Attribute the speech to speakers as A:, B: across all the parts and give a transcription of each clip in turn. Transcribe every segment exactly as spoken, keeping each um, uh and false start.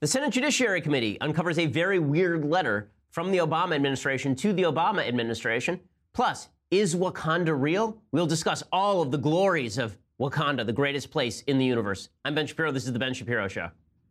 A: The Senate Judiciary Committee uncovers a very weird letter from the Obama administration to the Obama administration. Plus, is Wakanda real? We'll discuss all of the glories of Wakanda, the greatest place in the universe. I'm Ben Shapiro. This is The Ben Shapiro Show.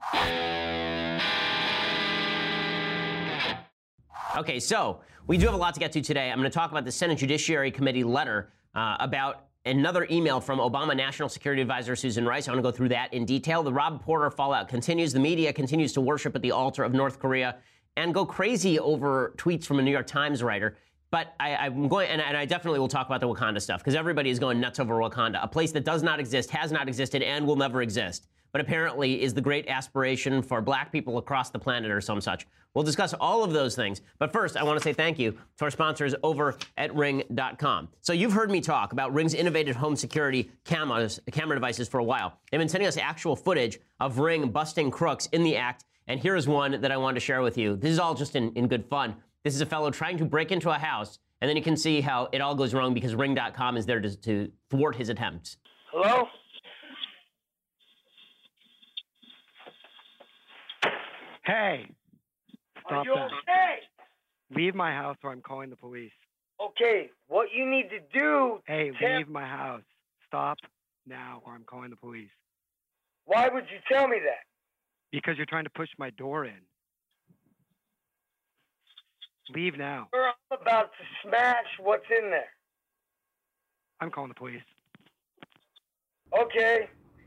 A: Okay, so we do have a lot to get to today. I'm going to talk about the Senate Judiciary Committee letter uh, about another email from Obama National Security Advisor Susan Rice. I want to go through that in detail. The Rob Porter fallout continues. The media continues to worship at the altar of North Korea and go crazy over tweets from a New York Times writer. But I, I'm going, and, and I definitely will talk about the Wakanda stuff, because everybody is going nuts over Wakanda, a place that does not exist, has not existed, and will never exist, but apparently is the great aspiration for black people across the planet or some such. We'll discuss all of those things. But first, I want to say thank you to our sponsors over at Ring dot com. So you've heard me talk about Ring's innovative home security cameras, camera devices for a while. They've been sending us actual footage of Ring busting crooks in the act. And here is one that I wanted to share with you. This is all just in, in good fun. This is a fellow trying to break into a house, and then you can see how it all goes wrong because Ring dot com is there to, to thwart his attempts.
B: Hello?
C: Hey.
B: Are
C: Stop
B: you
C: that.
B: okay?
C: Leave my house or I'm calling the police.
B: Okay, what you need to do...
C: Hey,
B: Tim,
C: leave my house. Stop now or I'm calling the police.
B: Why would you tell me that?
C: Because you're trying to push my door in. Leave now.
B: Sir, I'm about to smash what's in there.
C: I'm calling the police.
B: Okay,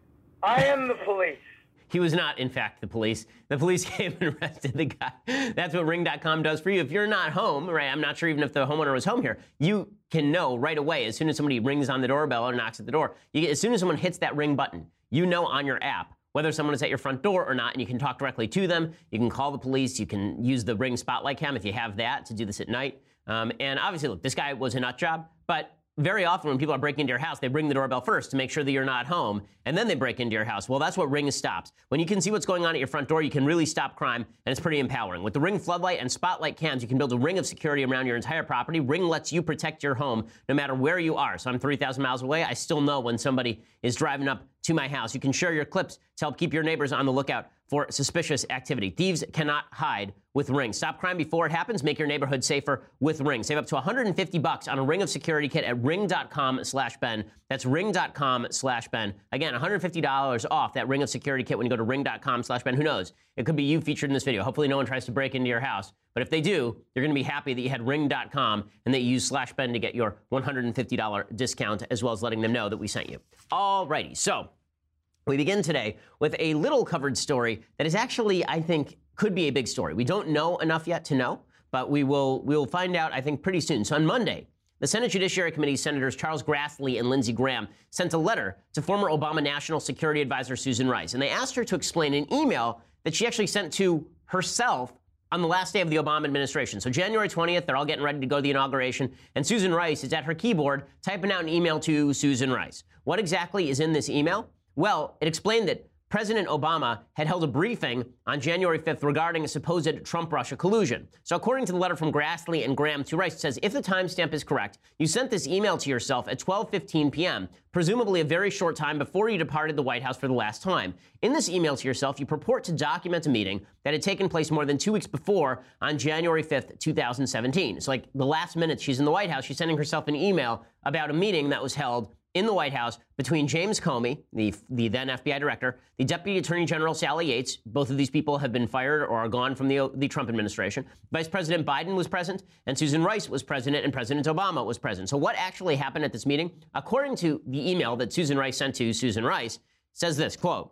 B: I am the police.
A: He was not, in fact, the police. The police came and arrested the guy. That's what Ring dot com does for you. If you're not home, right, I'm not sure even if the homeowner was home here, you can know right away as soon as somebody rings on the doorbell or knocks at the door. You, as soon as someone hits that ring button, you know on your app whether someone is at your front door or not, and you can talk directly to them. You can call the police. You can use the Ring Spotlight Cam if you have that to do this at night. Um, and obviously, look, this guy was a nut job, but very often when people are breaking into your house, they ring the doorbell first to make sure that you're not home, and then they break into your house. Well, that's what Ring stops. When you can see what's going on at your front door, you can really stop crime, and it's pretty empowering. With the Ring Floodlight and Spotlight Cams, you can build a ring of security around your entire property. Ring lets you protect your home no matter where you are. So I'm three thousand miles away. I still know when somebody is driving up to my house. You can share your clips to help keep your neighbors on the lookout for suspicious activity. Thieves cannot hide with Ring. Stop crime before it happens. Make your neighborhood safer with Ring. Save up to one hundred fifty bucks on a Ring of Security kit at ring dot com slash Ben. That's ring dot com slash Ben. Again, one hundred fifty dollars off that Ring of Security kit when you go to ring dot com slash Ben. Who knows? It could be you featured in this video. Hopefully no one tries to break into your house. But if they do, you're going to be happy that you had ring dot com and that you used slash Ben to get your one hundred fifty dollars discount, as well as letting them know that we sent you. All righty. So we begin today with a little covered story that is actually, I think, could be a big story. We don't know enough yet to know, but we will we will find out, I think, pretty soon. So on Monday, the Senate Judiciary Committee Senators Charles Grassley and Lindsey Graham sent a letter to former Obama National Security Advisor Susan Rice, and they asked her to explain an email that she actually sent to herself on the last day of the Obama administration. So January twentieth, they're all getting ready to go to the inauguration, and Susan Rice is at her keyboard typing out an email to Susan Rice. What exactly is in this email? Well, it explained that President Obama had held a briefing on January fifth regarding a supposed Trump-Russia collusion. So according to the letter from Grassley and Graham to Rice, it says, if the timestamp is correct, you sent this email to yourself at twelve fifteen p.m., presumably a very short time before you departed the White House for the last time. In this email to yourself, you purport to document a meeting that had taken place more than two weeks before on January fifth, two thousand seventeen. So like the last minute she's in the White House, she's sending herself an email about a meeting that was held in the White House between James Comey, the, the then F B I director, the Deputy Attorney General Sally Yates. Both of these people have been fired or are gone from the, the Trump administration. Vice President Biden was present, and Susan Rice was president, and President Obama was present. So what actually happened at this meeting? According to the email that Susan Rice sent to Susan Rice, says this, quote,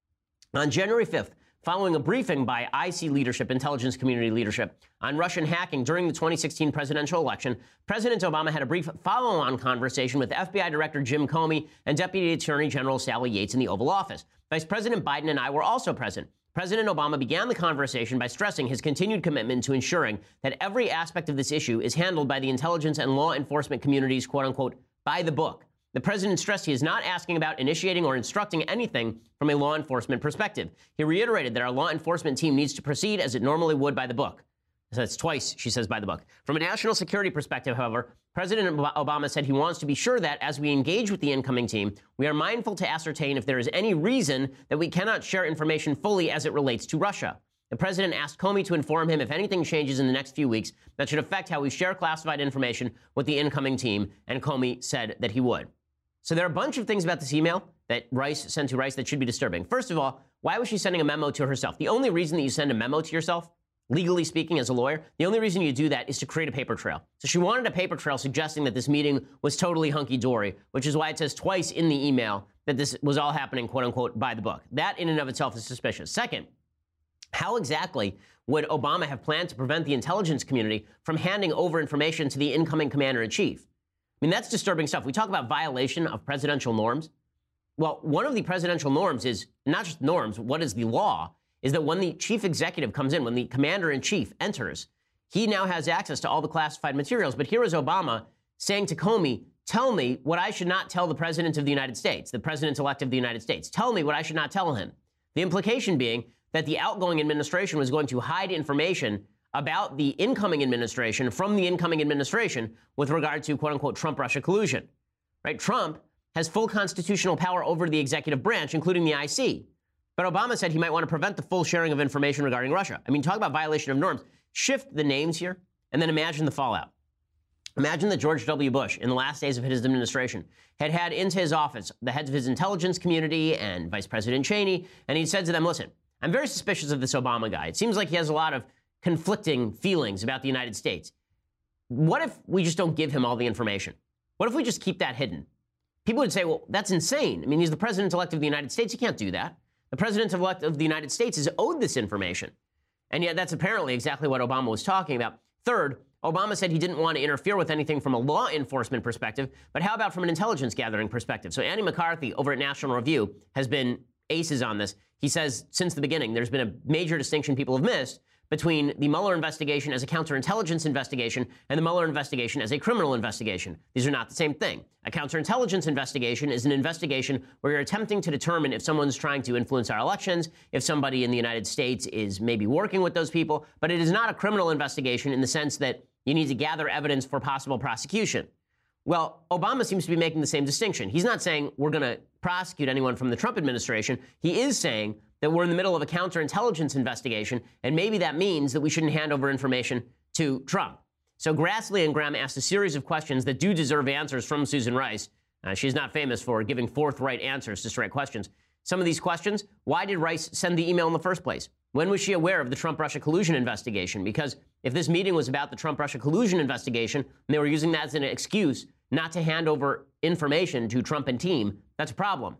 A: on January fifth, following a briefing by I C leadership, intelligence community leadership, on Russian hacking during the twenty sixteen presidential election, President Obama had a brief follow-on conversation with F B I Director Jim Comey and Deputy Attorney General Sally Yates in the Oval Office. Vice President Biden and I were also present. President Obama began the conversation by stressing his continued commitment to ensuring that every aspect of this issue is handled by the intelligence and law enforcement communities, quote-unquote, by the book. The president stressed he is not asking about initiating or instructing anything from a law enforcement perspective. He reiterated that our law enforcement team needs to proceed as it normally would by the book. So that's twice she says by the book. From a national security perspective, however, President Obama said he wants to be sure that as we engage with the incoming team, we are mindful to ascertain if there is any reason that we cannot share information fully as it relates to Russia. The president asked Comey to inform him if anything changes in the next few weeks that should affect how we share classified information with the incoming team, and Comey said that he would. So there are a bunch of things about this email that Rice sent to Rice that should be disturbing. First of all, why was she sending a memo to herself? The only reason that you send a memo to yourself, legally speaking, as a lawyer, the only reason you do that is to create a paper trail. So she wanted a paper trail suggesting that this meeting was totally hunky-dory, which is why it says twice in the email that this was all happening, quote-unquote, by the book. That in and of itself is suspicious. Second, how exactly would Obama have planned to prevent the intelligence community from handing over information to the incoming commander-in-chief? I mean, that's disturbing stuff. We talk about violation of presidential norms. Well, one of the presidential norms is not just norms, what is the law, is that when the chief executive comes in, when the commander-in-chief enters, he now has access to all the classified materials. But here is Obama saying to Comey, tell me what I should not tell the president of the United States, the president-elect of the United States. Tell me what I should not tell him. The implication being that the outgoing administration was going to hide information about the incoming administration from the incoming administration with regard to, quote-unquote, Trump-Russia collusion. Right? Trump has full constitutional power over the executive branch, including the I C. But Obama said he might want to prevent the full sharing of information regarding Russia. I mean, talk about violation of norms. Shift the names here, and then imagine the fallout. Imagine that George W. Bush, in the last days of his administration, had had into his office the heads of his intelligence community and Vice President Cheney, and he said to them, listen, I'm very suspicious of this Obama guy. It seems like he has a lot of conflicting feelings about the United States. What if we just don't give him all the information? What if we just keep that hidden? People would say, well, that's insane. I mean, he's the president-elect of the United States. He can't do that. The president-elect of the United States is owed this information. And yet that's apparently exactly what Obama was talking about. Third, Obama said he didn't want to interfere with anything from a law enforcement perspective, but how about from an intelligence gathering perspective? So Andy McCarthy over at National Review has been aces on this. He says since the beginning, there's been a major distinction people have missed between the Mueller investigation as a counterintelligence investigation and the Mueller investigation as a criminal investigation. These are not the same thing. A counterintelligence investigation is an investigation where you're attempting to determine if someone's trying to influence our elections, if somebody in the United States is maybe working with those people, but it is not a criminal investigation in the sense that you need to gather evidence for possible prosecution. Well, Obama seems to be making the same distinction. He's not saying we're going to prosecute anyone from the Trump administration. He is saying that we're in the middle of a counterintelligence investigation, and maybe that means that we shouldn't hand over information to Trump. So Grassley and Graham asked a series of questions that do deserve answers from Susan Rice. Uh, she's not famous for giving forthright answers to straight questions. Some of these questions, why did Rice send the email in the first place? When was she aware of the Trump-Russia collusion investigation? Because if this meeting was about the Trump-Russia collusion investigation, and they were using that as an excuse not to hand over information to Trump and team, that's a problem.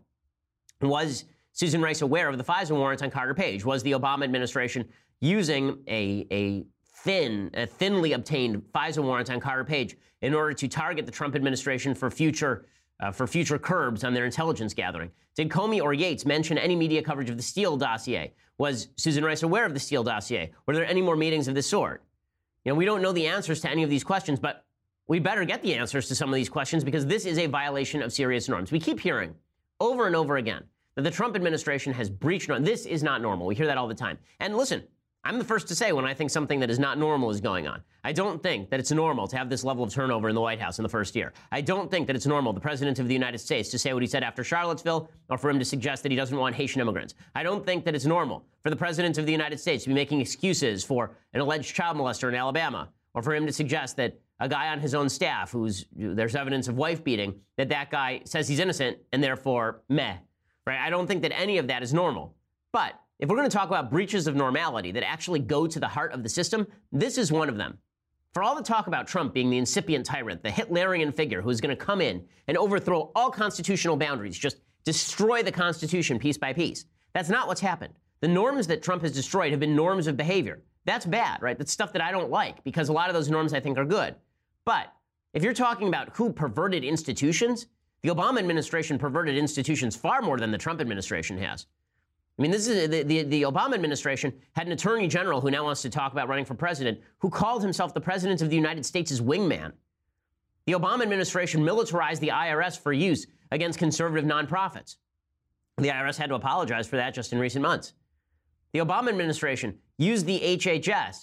A: Was Susan Rice aware of the FISA warrants on Carter Page? Was the Obama administration using a, a thin, a thinly obtained FISA warrant on Carter Page in order to target the Trump administration for future uh, for future curbs on their intelligence gathering? Did Comey or Yates mention any media coverage of the Steele dossier? Was Susan Rice aware of the Steele dossier? Were there any more meetings of this sort? You know, we don't know the answers to any of these questions, but we better get the answers to some of these questions because this is a violation of serious norms. We keep hearing over and over again that the Trump administration has breached norms. This is not normal. We hear that all the time. And listen, I'm the first to say when I think something that is not normal is going on. I don't think that it's normal to have this level of turnover in the White House in the first year. I don't think that it's normal, the President of the United States, to say what he said after Charlottesville, or for him to suggest that he doesn't want Haitian immigrants. I don't think that it's normal for the President of the United States to be making excuses for an alleged child molester in Alabama, or for him to suggest that a guy on his own staff who's there's evidence of wife beating, that that guy says he's innocent and therefore meh. Right? I don't think that any of that is normal. But if we're going to talk about breaches of normality that actually go to the heart of the system, this is one of them. For all the talk about Trump being the incipient tyrant, the Hitlerian figure who's going to come in and overthrow all constitutional boundaries, just destroy the Constitution piece by piece, that's not what's happened. The norms that Trump has destroyed have been norms of behavior. That's bad, right? That's stuff that I don't like because a lot of those norms I think are good. But if you're talking about who perverted institutions, the Obama administration perverted institutions far more than the Trump administration has. I mean, this is the, the, the Obama administration had an attorney general who now wants to talk about running for president, who called himself the president of the United States' wingman. The Obama administration militarized the I R S for use against conservative nonprofits. The I R S had to apologize for that just in recent months. The Obama administration used the H H S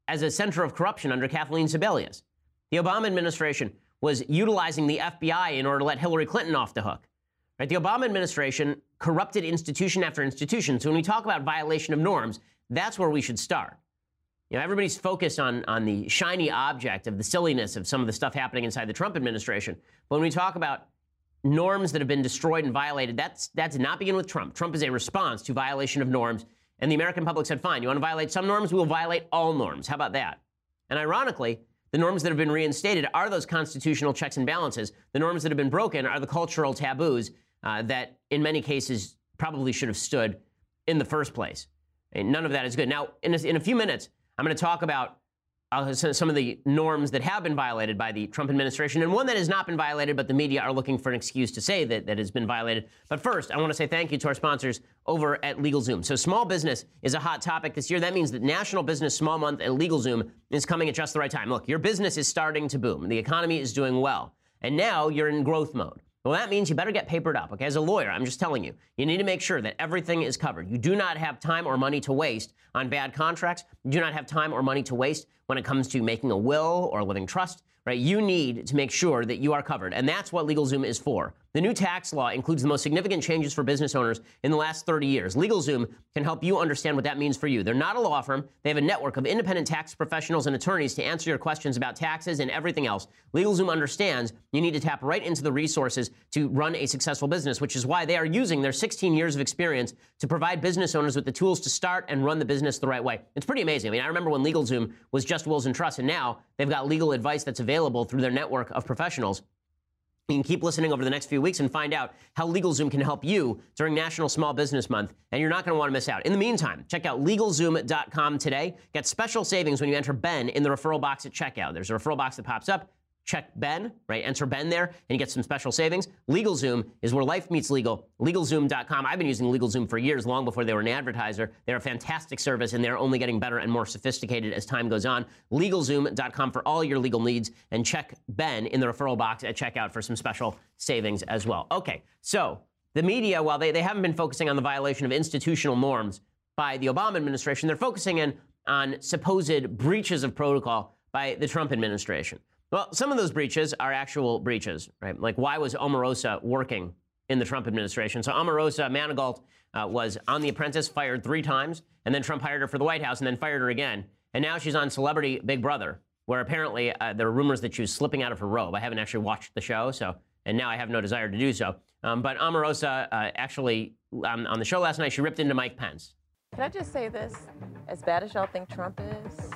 A: as a center of corruption under Kathleen Sebelius. The Obama administration was utilizing the F B I in order to let Hillary Clinton off the hook. Right? The Obama administration corrupted institution after institution. So when we talk about violation of norms, that's where we should start. You know, everybody's focused on, on the shiny object of the silliness of some of the stuff happening inside the Trump administration. But when we talk about norms that have been destroyed and violated, that's, that did not begin with Trump. Trump is a response to violation of norms. And the American public said, fine, you want to violate some norms? We will violate all norms. How about that? And ironically, the norms that have been reinstated are those constitutional checks and balances. The norms that have been broken are the cultural taboos uh, that, in many cases, probably should have stood in the first place. And none of that is good. Now, in a, in a few minutes, I'm going to talk about uh, some of the norms that have been violated by the Trump administration, and one that has not been violated, but the media are looking for an excuse to say that that has been violated. But first, I want to say thank you to our sponsors over at LegalZoom. So small business is a hot topic this year. That means that National Business Small Month at LegalZoom is coming at just the right time. Look, your business is starting to boom. The economy is doing well. And now you're in growth mode. Well, that means you better get papered up, okay? As a lawyer, I'm just telling you, you need to make sure that everything is covered. You do not have time or money to waste on bad contracts. You do not have time or money to waste when it comes to making a will or a living trust, right? You need to make sure that you are covered, and that's what LegalZoom is for. The new tax law includes the most significant changes for business owners in the last thirty years. LegalZoom can help you understand what that means for you. They're not a law firm. They have a network of independent tax professionals and attorneys to answer your questions about taxes and everything else. LegalZoom understands you need to tap right into the resources to run a successful business, which is why they are using their sixteen years of experience to provide business owners with the tools to start and run the business the right way. It's pretty amazing. I mean, I remember when LegalZoom was just wills and trusts, and now they've got legal advice that's available through their network of professionals. You can keep listening over the next few weeks and find out how LegalZoom can help you during National Small Business Month, and you're not going to want to miss out. In the meantime, check out LegalZoom dot com today. Get special savings when you enter Ben in the referral box at checkout. There's a referral box that pops up. Check Ben, right? Enter Ben there, and you get some special savings. LegalZoom is where life meets legal. LegalZoom dot com. I've been using LegalZoom for years, long before they were an advertiser. They're a fantastic service, and they're only getting better and more sophisticated as time goes on. LegalZoom dot com for all your legal needs, and check Ben in the referral box at checkout for some special savings as well. Okay, so the media, while they, they haven't been focusing on the violation of institutional norms by the Obama administration, they're focusing in on supposed breaches of protocol by the Trump administration. Well, some of those breaches are actual breaches, right? Like, why was Omarosa working in the Trump administration? So Omarosa Manigault uh, was on The Apprentice, fired three times, and then Trump hired her for the White House and then fired her again. And now she's on Celebrity Big Brother, where apparently uh, there are rumors that she was slipping out of her robe. I haven't actually watched the show, so and now I have no desire to do so. Um, but Omarosa uh, actually, um, on the show last night, she ripped into Mike Pence.
D: Can I just say this? As bad as y'all think Trump is,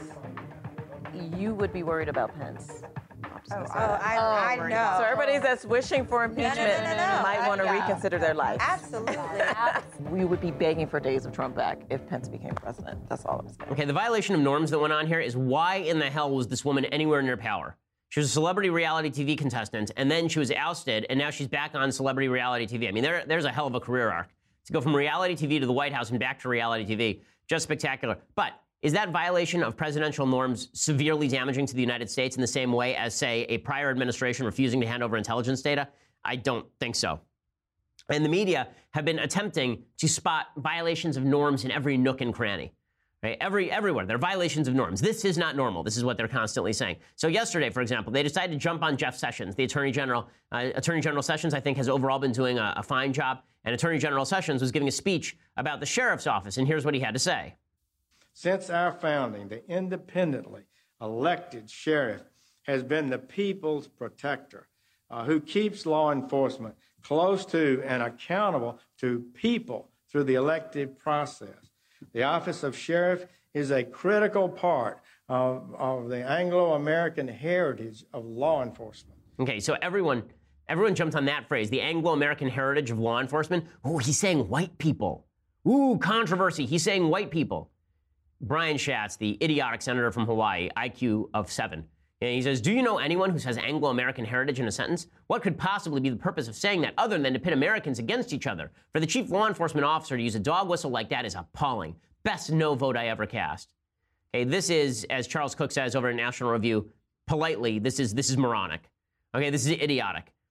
D: you would be worried about Pence.
E: Oh, oh, I, I know.
D: So everybody that's wishing for impeachment
E: no, no, no, no.
D: might want to
E: I,
D: reconsider their life.
E: Absolutely.
D: We would be begging for days of Trump back if Pence became president. That's all I'm saying.
A: Okay, the violation of norms that went on here is why in the hell was this woman anywhere near power? She was a celebrity reality T V contestant, and then she was ousted, and now she's back on celebrity reality T V. I mean, there, there's a hell of a career arc. To go from reality T V to the White House and back to reality T V, just spectacular. But is that violation of presidential norms severely damaging to the United States in the same way as, say, a prior administration refusing to hand over intelligence data? I don't think so. And the media have been attempting to spot violations of norms in every nook and cranny. Right? Every, everywhere, there are violations of norms. This is not normal. This is what they're constantly saying. So yesterday, for example, they decided to jump on Jeff Sessions, the Attorney General. Uh, Attorney General Sessions, I think, has overall been doing a, a fine job. And Attorney General Sessions was giving a speech about the sheriff's office, and here's what he had to say.
F: Since our founding, the independently elected sheriff has been the people's protector, uh, who keeps law enforcement close to and accountable to people through the elective process. The office of sheriff is a critical part of, of the Anglo-American heritage of law enforcement.
A: Okay, so everyone, everyone jumped on that phrase, the Anglo-American heritage of law enforcement. Oh, he's saying white people. Ooh, controversy. He's saying white people. Brian Schatz, the idiotic senator from Hawaii, I Q of seven. And he says, do you know anyone who says Anglo-American heritage in a sentence? What could possibly be the purpose of saying that other than to pit Americans against each other? For the chief law enforcement officer to use a dog whistle like that is appalling. Best no vote I ever cast. Okay, this is, as Charles Cook says over at National Review, politely, this is, this is moronic. Okay, this is idiotic.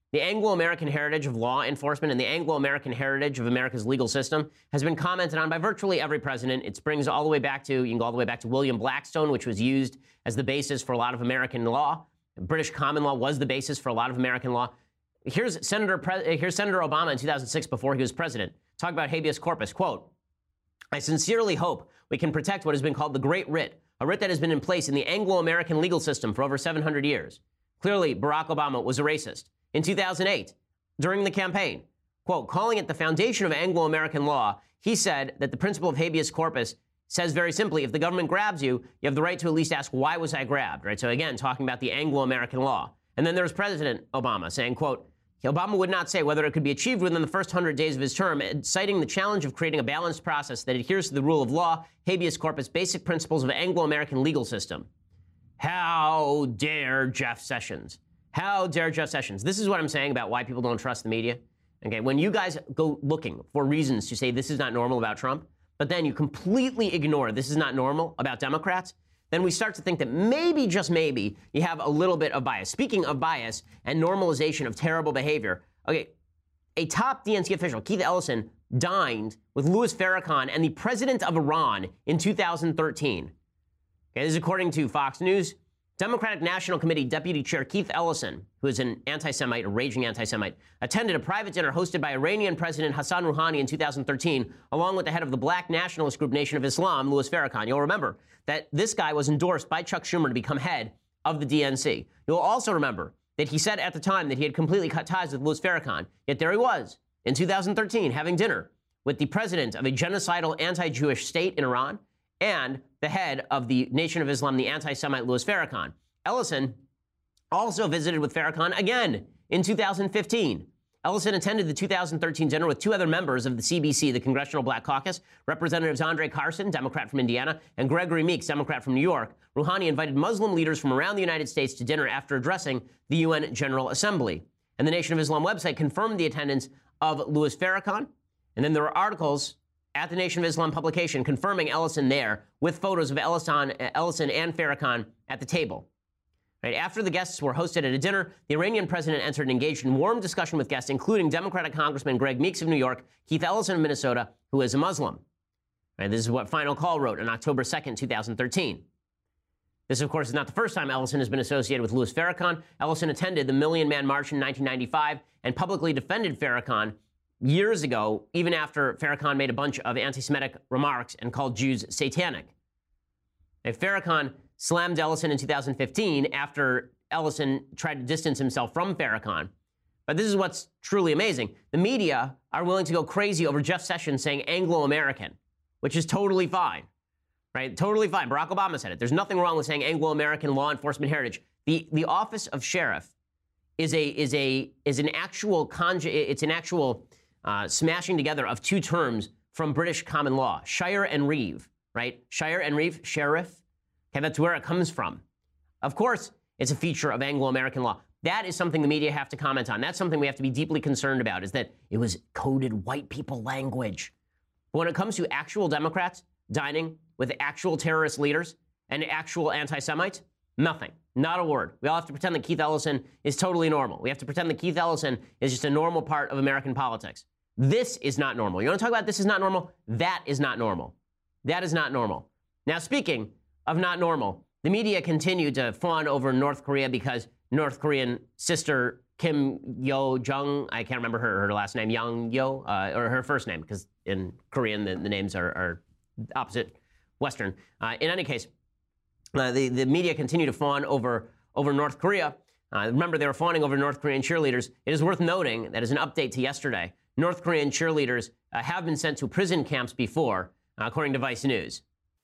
A: The Anglo-American heritage of law enforcement and the Anglo-American heritage of America's legal system has been commented on by virtually every president. It springs all the way back to, you can go all the way back to William Blackstone, which was used as the basis for a lot of American law. British common law was the basis for a lot of American law. Here's Senator, Pre- here's Senator Obama in two thousand six before he was president. Talk about habeas corpus. Quote, I sincerely hope we can protect what has been called the Great Writ, a writ that has been in place in the Anglo-American legal system for over seven hundred years. Clearly, Barack Obama was a racist. In two thousand eight, during the campaign, quote, calling it the foundation of Anglo-American law, he said that the principle of habeas corpus says very simply, if the government grabs you, you have the right to at least ask, why was I grabbed, right? So again, talking about the Anglo-American law. And then there's President Obama saying, quote, Obama would not say whether it could be achieved within the first one hundred days of his term, citing the challenge of creating a balanced process that adheres to the rule of law, habeas corpus, basic principles of Anglo-American legal system. How dare Jeff Sessions? How dare Jeff Sessions? This is what I'm saying about why people don't trust the media. Okay, when you guys go looking for reasons to say this is not normal about Trump, but then you completely ignore this is not normal about Democrats, then we start to think that maybe, just maybe, you have a little bit of bias. Speaking of bias and normalization of terrible behavior, okay, a top D N C official, Keith Ellison, dined with Louis Farrakhan and the president of Iran in two thousand thirteen. Okay, this is according to Fox News. Democratic National Committee Deputy Chair Keith Ellison, who is an anti-Semite, a raging anti-Semite, attended a private dinner hosted by Iranian President Hassan Rouhani in two thousand thirteen, along with the head of the black nationalist group Nation of Islam, Louis Farrakhan. You'll remember that this guy was endorsed by Chuck Schumer to become head of the D N C. You'll also remember that he said at the time that he had completely cut ties with Louis Farrakhan, yet there he was in two thousand thirteen having dinner with the president of a genocidal anti-Jewish state in Iran and the head of the Nation of Islam, the anti-Semite Louis Farrakhan. Ellison also visited with Farrakhan again in two thousand fifteen. Ellison attended the two thousand thirteen dinner with two other members of the C B C, the Congressional Black Caucus, Representatives Andre Carson, Democrat from Indiana, and Gregory Meeks, Democrat from New York. Rouhani invited Muslim leaders from around the United States to dinner after addressing the U N General Assembly. And the Nation of Islam website confirmed the attendance of Louis Farrakhan. And then there were articles at the Nation of Islam publication confirming Ellison there with photos of Ellison, Ellison and Farrakhan at the table. Right, after the guests were hosted at a dinner, the Iranian president entered and engaged in warm discussion with guests, including Democratic Congressman Greg Meeks of New York, Keith Ellison of Minnesota, who is a Muslim. Right, this is what Final Call wrote on October second, two thousand thirteen. This, of course, is not the first time Ellison has been associated with Louis Farrakhan. Ellison attended the Million Man March in nineteen ninety-five and publicly defended Farrakhan years ago, even after Farrakhan made a bunch of anti-Semitic remarks and called Jews satanic. And Farrakhan slammed Ellison in two thousand fifteen after Ellison tried to distance himself from Farrakhan. But this is what's truly amazing. The media are willing to go crazy over Jeff Sessions saying Anglo-American, which is totally fine, right? Totally fine. Barack Obama said it. There's nothing wrong with saying Anglo-American law enforcement heritage. The the office of sheriff is a is a is an actual conju- it's an actual uh, smashing together of two terms from British common law, shire and reeve, right? Shire and reeve, sheriff. Okay, that's where it comes from. Of course, it's a feature of Anglo-American law. That is something the media have to comment on. That's something we have to be deeply concerned about, is that it was coded white people language. But when it comes to actual Democrats dining with actual terrorist leaders and actual anti-Semites, nothing. Not a word. We all have to pretend that Keith Ellison is totally normal. We have to pretend that Keith Ellison is just a normal part of American politics. This is not normal. You want to talk about this is not normal? That is not normal. That is not normal. Now, speaking of not normal, the media continued to fawn over North Korea because North Korean sister Kim Yo-jong, I can't remember her, her last name, Young Yo, uh, or her first name, because in Korean the, the names are, are opposite Western. Uh, in any case, uh, the, the media continued to fawn over, over North Korea. Uh, remember, they were fawning over North Korean cheerleaders. It is worth noting that as an update to yesterday, North Korean cheerleaders uh, have been sent to prison camps before, uh, according to Vice News.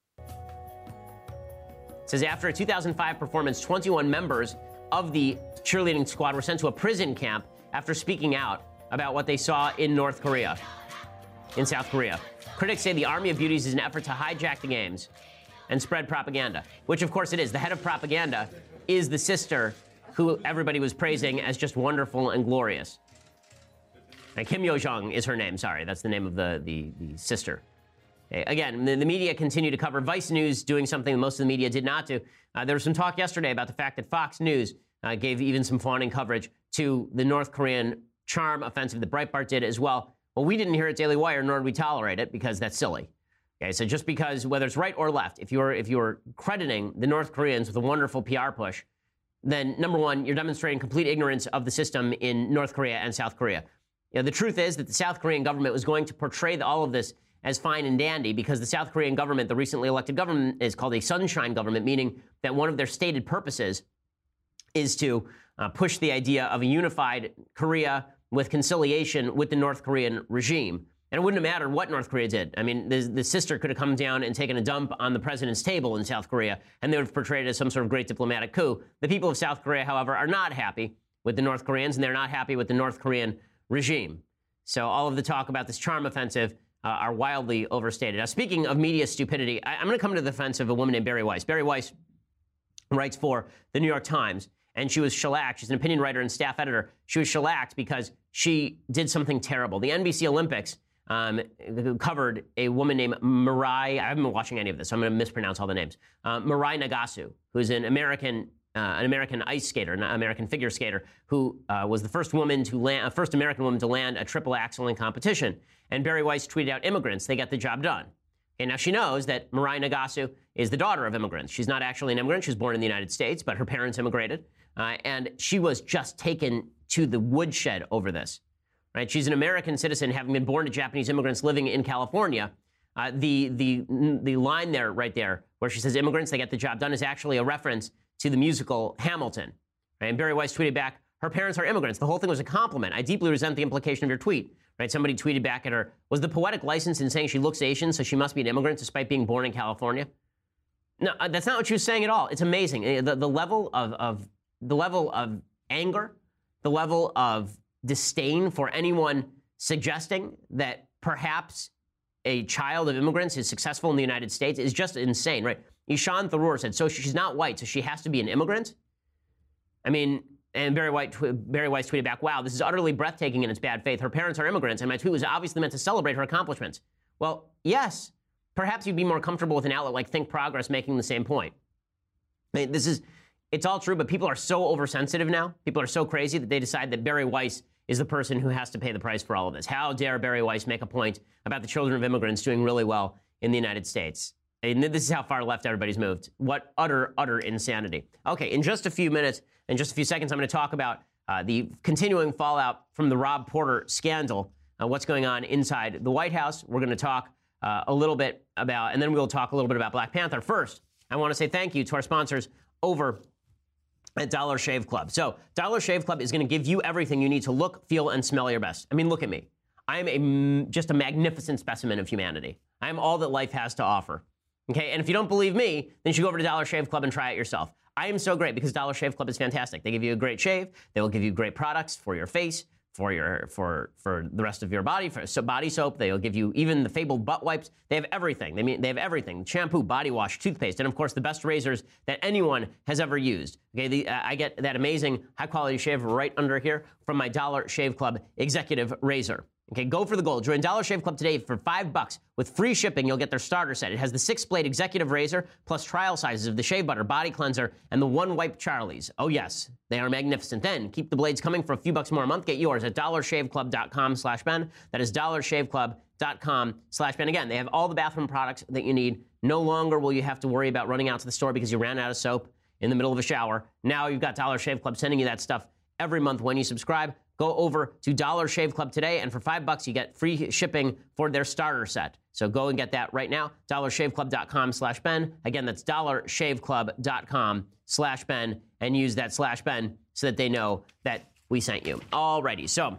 A: It says after a two thousand five performance, twenty-one members of the cheerleading squad were sent to a prison camp after speaking out about what they saw in North Korea, in South Korea. Critics say the Army of Beauties is an effort to hijack the games and spread propaganda, which of course it is. The head of propaganda is the sister who everybody was praising as just wonderful and glorious. And Kim Yo-jong is her name, sorry, that's the name of the, the, the sister. Again, the, the media continue to cover Vice News doing something most of the media did not do. Uh, there was some talk yesterday about the fact that Fox News uh, gave even some fawning coverage to the North Korean charm offensive that Breitbart did as well. Well, we didn't hear it Daily Wire, nor did we tolerate it, because that's silly. Okay, so just because, whether it's right or left, if you're if you're crediting the North Koreans with a wonderful P R push, then number one, you're demonstrating complete ignorance of the system in North Korea and South Korea. You know, the truth is that the South Korean government was going to portray all of this as fine and dandy, because the South Korean government, the recently elected government, is called a sunshine government, meaning that one of their stated purposes is to uh, push the idea of a unified Korea with conciliation with the North Korean regime. And it wouldn't have mattered what North Korea did. I mean, the, the sister could have come down and taken a dump on the president's table in South Korea, and they would have portrayed it as some sort of great diplomatic coup. The people of South Korea, however, are not happy with the North Koreans, and they're not happy with the North Korean regime. So all of the talk about this charm offensive uh, are wildly overstated. Now, speaking of media stupidity, I, I'm going to come to the defense of a woman named Bari Weiss. Bari Weiss writes for the New York Times, and she was shellacked. She's an opinion writer and staff editor. She was shellacked because she did something terrible. The N B C Olympics um, covered a woman named Mirai. I haven't been watching any of this, so I'm going to mispronounce all the names. Uh, Mirai Nagasu, who's an American uh, an American ice skater, an American figure skater, who uh, was the first woman to land, uh, first American woman to land a triple axel in competition. And Bari Weiss tweeted out, "Immigrants, they get the job done." And now she knows that Mirai Nagasu is the daughter of immigrants. She's not actually an immigrant. She was born in the United States, but her parents immigrated. Uh, and she was just taken to the woodshed over this. Right? She's an American citizen, having been born to Japanese immigrants living in California. Uh, the, the, the line there, right there, where she says, "Immigrants, they get the job done," is actually a reference to the musical Hamilton. Right? And Bari Weiss tweeted back, "Her parents are immigrants. The whole thing was a compliment. I deeply resent the implication of your tweet." Right? Somebody tweeted back at her, "Was the poetic license in saying she looks Asian, so she must be an immigrant despite being born in California?" No, that's not what she was saying at all. It's amazing. The, the level of, of the level of anger, the level of disdain for anyone suggesting that perhaps a child of immigrants is successful in the United States is just insane, right? Ishan Tharoor said, "So she's not white, so she has to be an immigrant?" I mean, and Bari Weiss, Bari Weiss tweeted back, "Wow, this is utterly breathtaking in its bad faith. Her parents are immigrants, and my tweet was obviously meant to celebrate her accomplishments." Well, yes, perhaps you'd be more comfortable with an outlet like Think Progress making the same point. I mean, this is, it's all true, but people are so oversensitive now. People are so crazy that they decide that Bari Weiss is the person who has to pay the price for all of this. How dare Bari Weiss make a point about the children of immigrants doing really well in the United States? And this is how far left everybody's moved. What utter, utter insanity. Okay, in just a few minutes, in just a few seconds, I'm going to talk about uh, the continuing fallout from the Rob Porter scandal, uh, what's going on inside the White House. We're going to talk uh, a little bit about, and then we'll talk a little bit about Black Panther. First, I want to say thank you to our sponsors over at Dollar Shave Club. So Dollar Shave Club is going to give you everything you need to look, feel, and smell your best. I mean, look at me. I am a, just a magnificent specimen of humanity. I am all that life has to offer. Okay, and if you don't believe me, then you should go over to Dollar Shave Club and try it yourself. I am so great because Dollar Shave Club is fantastic. They give you a great shave. They will give you great products for your face, for your for for the rest of your body, for so body soap. They'll give you even the fabled butt wipes. They have everything. They mean they have everything: shampoo, body wash, toothpaste, and of course the best razors that anyone has ever used. Okay, the, uh, I get that amazing high quality shave right under here from my Dollar Shave Club executive razor. Okay, go for the gold. Join Dollar Shave Club today for five bucks. With free shipping, you'll get their starter set. It has the six-blade executive razor, plus trial sizes of the shave butter, body cleanser, and the one-wipe Charlies. Oh, yes, they are magnificent. Then, keep the blades coming for a few bucks more a month. Get yours at dollarshaveclub.com slash Ben. That is dollarshaveclub.com slash Ben. Again, they have all the bathroom products that you need. No longer will you have to worry about running out to the store because you ran out of soap in the middle of a shower. Now you've got Dollar Shave Club sending you that stuff every month when you subscribe. Go over to Dollar Shave Club today, and for five bucks, you get free shipping for their starter set. So go and get that right now. dollarshaveclub.com slash Ben. Again, that's dollarshaveclub.com slash Ben, and use that slash Ben so that they know that we sent you. Alrighty, so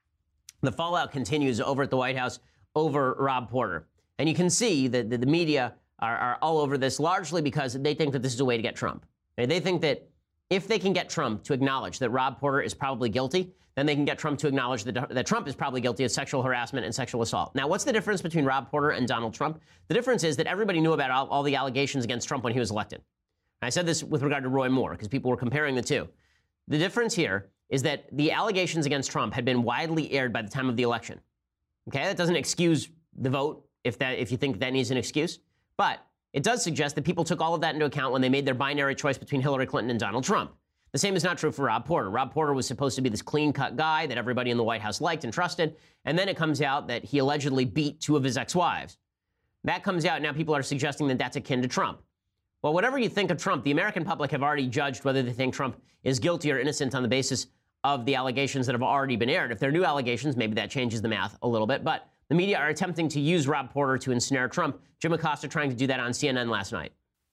A: the fallout continues over at the White House over Rob Porter. And you can see that the media are, are all over this, largely because they think that this is a way to get Trump. They think that if they can get Trump to acknowledge that Rob Porter is probably guilty, then they can get Trump to acknowledge that, that Trump is probably guilty of sexual harassment and sexual assault. Now, what's the difference between Rob Porter and Donald Trump? The difference is that everybody knew about all, all the allegations against Trump when he was elected. And I said this with regard to Roy Moore, because people were comparing the two. The difference here is that the allegations against Trump had been widely aired by the time of the election. Okay, that doesn't excuse the vote if that if you think that needs an excuse. But it does suggest that people took all of that into account when they made their binary choice between Hillary Clinton and Donald Trump. The same is not true for Rob Porter. Rob Porter was supposed to be this clean-cut guy that everybody in the White House liked and trusted, and then it comes out that he allegedly beat two of his ex-wives. That comes out, now people are suggesting that that's akin to Trump. Well, whatever you think of Trump, the American public have already judged whether they think Trump is guilty or innocent on the basis of the allegations that have already been aired. If they're new allegations, maybe that changes the math a little bit, but the media are attempting to use Rob Porter to ensnare Trump. Jim Acosta trying to do that on C N N last night.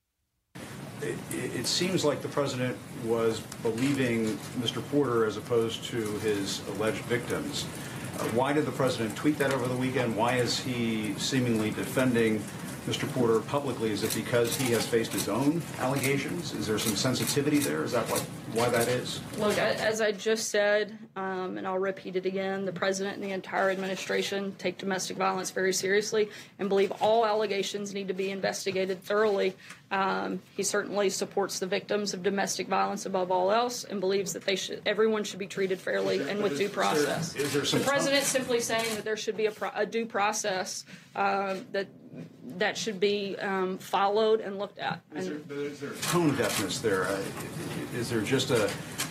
G: It, it seems like the president was believing Mister Porter as opposed to his alleged victims. Uh, why did the president tweet that over the weekend? Why is he seemingly defending Mister Porter publicly? Is it because he has faced his own allegations? Is there some sensitivity there? Is that what, why that is?
H: Look, as I just said, um, and I'll repeat it again, the president and the entire administration take domestic violence very seriously and believe all allegations need to be investigated thoroughly. Um, he certainly supports the victims of domestic violence above all else and believes that they should, everyone should be treated fairly there, and with due process.
G: Is there, is there
H: the president simply saying that there should be a, pro, a due process uh, that that should be um, followed and looked at.
G: Is there, is there tone deafness there? Uh, is there just a, a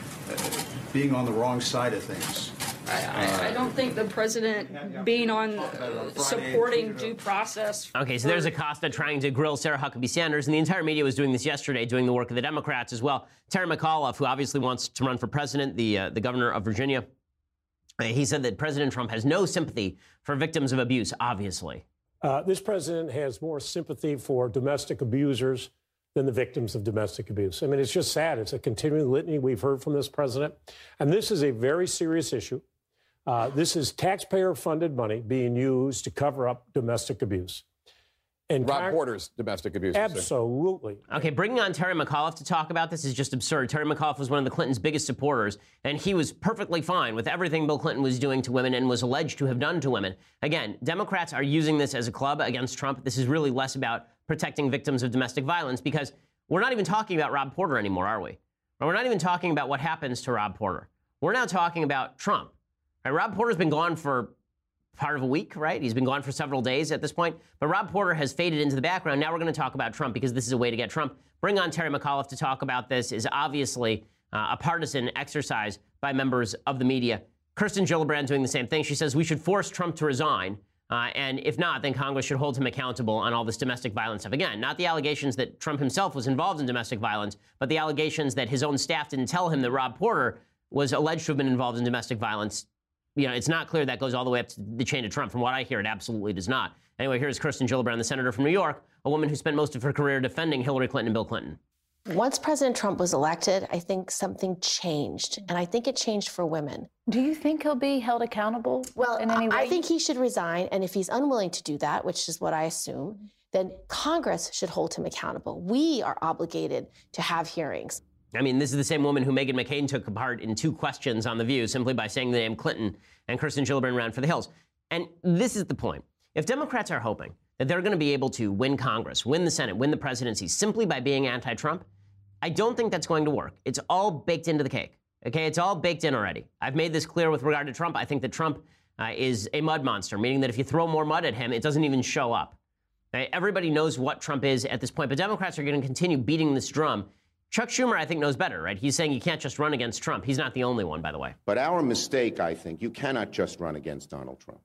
G: being on the wrong side of things?
H: I, I, I don't think the president being on uh, supporting due process.
A: Okay, so there's Acosta trying to grill Sarah Huckabee Sanders, and the entire media was doing this yesterday, doing the work of the Democrats as well. Terry McAuliffe, who obviously wants to run for president, the uh, the governor of Virginia, uh, he said that President Trump has no sympathy for victims of abuse, obviously.
I: Uh, this president has more sympathy for domestic abusers than the victims of domestic abuse. I mean, it's just sad. It's a continuing litany we've heard from this president. And this is a very serious issue. Uh, this is taxpayer-funded money being used to cover up domestic abuse. And
J: Rob
I: Car-
J: Porter's domestic abuse.
I: Absolutely.
A: Okay, bringing on Terry McAuliffe to talk about this is just absurd. Terry McAuliffe was one of the Clintons' biggest supporters, and he was perfectly fine with everything Bill Clinton was doing to women and was alleged to have done to women. Again, Democrats are using this as a club against Trump. This is really less about protecting victims of domestic violence because we're not even talking about Rob Porter anymore, are we? We're not even talking about what happens to Rob Porter. We're now talking about Trump. Right, Rob Porter's been gone for part of a week, right? He's been gone for several days at this point. But Rob Porter has faded into the background. Now we're going to talk about Trump because this is a way to get Trump. Bring on Terry McAuliffe to talk about this is obviously uh, a partisan exercise by members of the media. Kirsten Gillibrand doing the same thing. She says we should force Trump to resign. Uh, and if not, then Congress should hold him accountable on all this domestic violence stuff. Again, not the allegations that Trump himself was involved in domestic violence, but the allegations that his own staff didn't tell him that Rob Porter was alleged to have been involved in domestic violence. You know, it's not clear that goes all the way up to the chain of Trump. From what I hear, it absolutely does not. Anyway, here's Kirsten Gillibrand, the senator from New York, a woman who spent most of her career defending Hillary Clinton and Bill Clinton.
K: Once President Trump was elected, I think something changed, and I think it changed for women.
L: Do you think he'll be held accountable
K: well,
L: in any way?
K: I think he should resign, and if he's unwilling to do that, which is what I assume, then Congress should hold him accountable. We are obligated to have hearings.
A: I mean, this is the same woman who Meghan McCain took apart in two questions on The View simply by saying the name Clinton, and Kirsten Gillibrand ran for the hills. And this is the point. If Democrats are hoping that they're going to be able to win Congress, win the Senate, win the presidency simply by being anti-Trump, I don't think that's going to work. It's all baked into the cake. Okay, it's all baked in already. I've made this clear with regard to Trump. I think that Trump uh, is a mud monster, meaning that if you throw more mud at him, it doesn't even show up. Okay? Everybody knows what Trump is at this point, but Democrats are going to continue beating this drum. Chuck Schumer, I think, knows better, right? He's saying you can't just run against Trump. He's not the only one, by the way.
M: But our mistake, I think, you cannot just run against Donald Trump.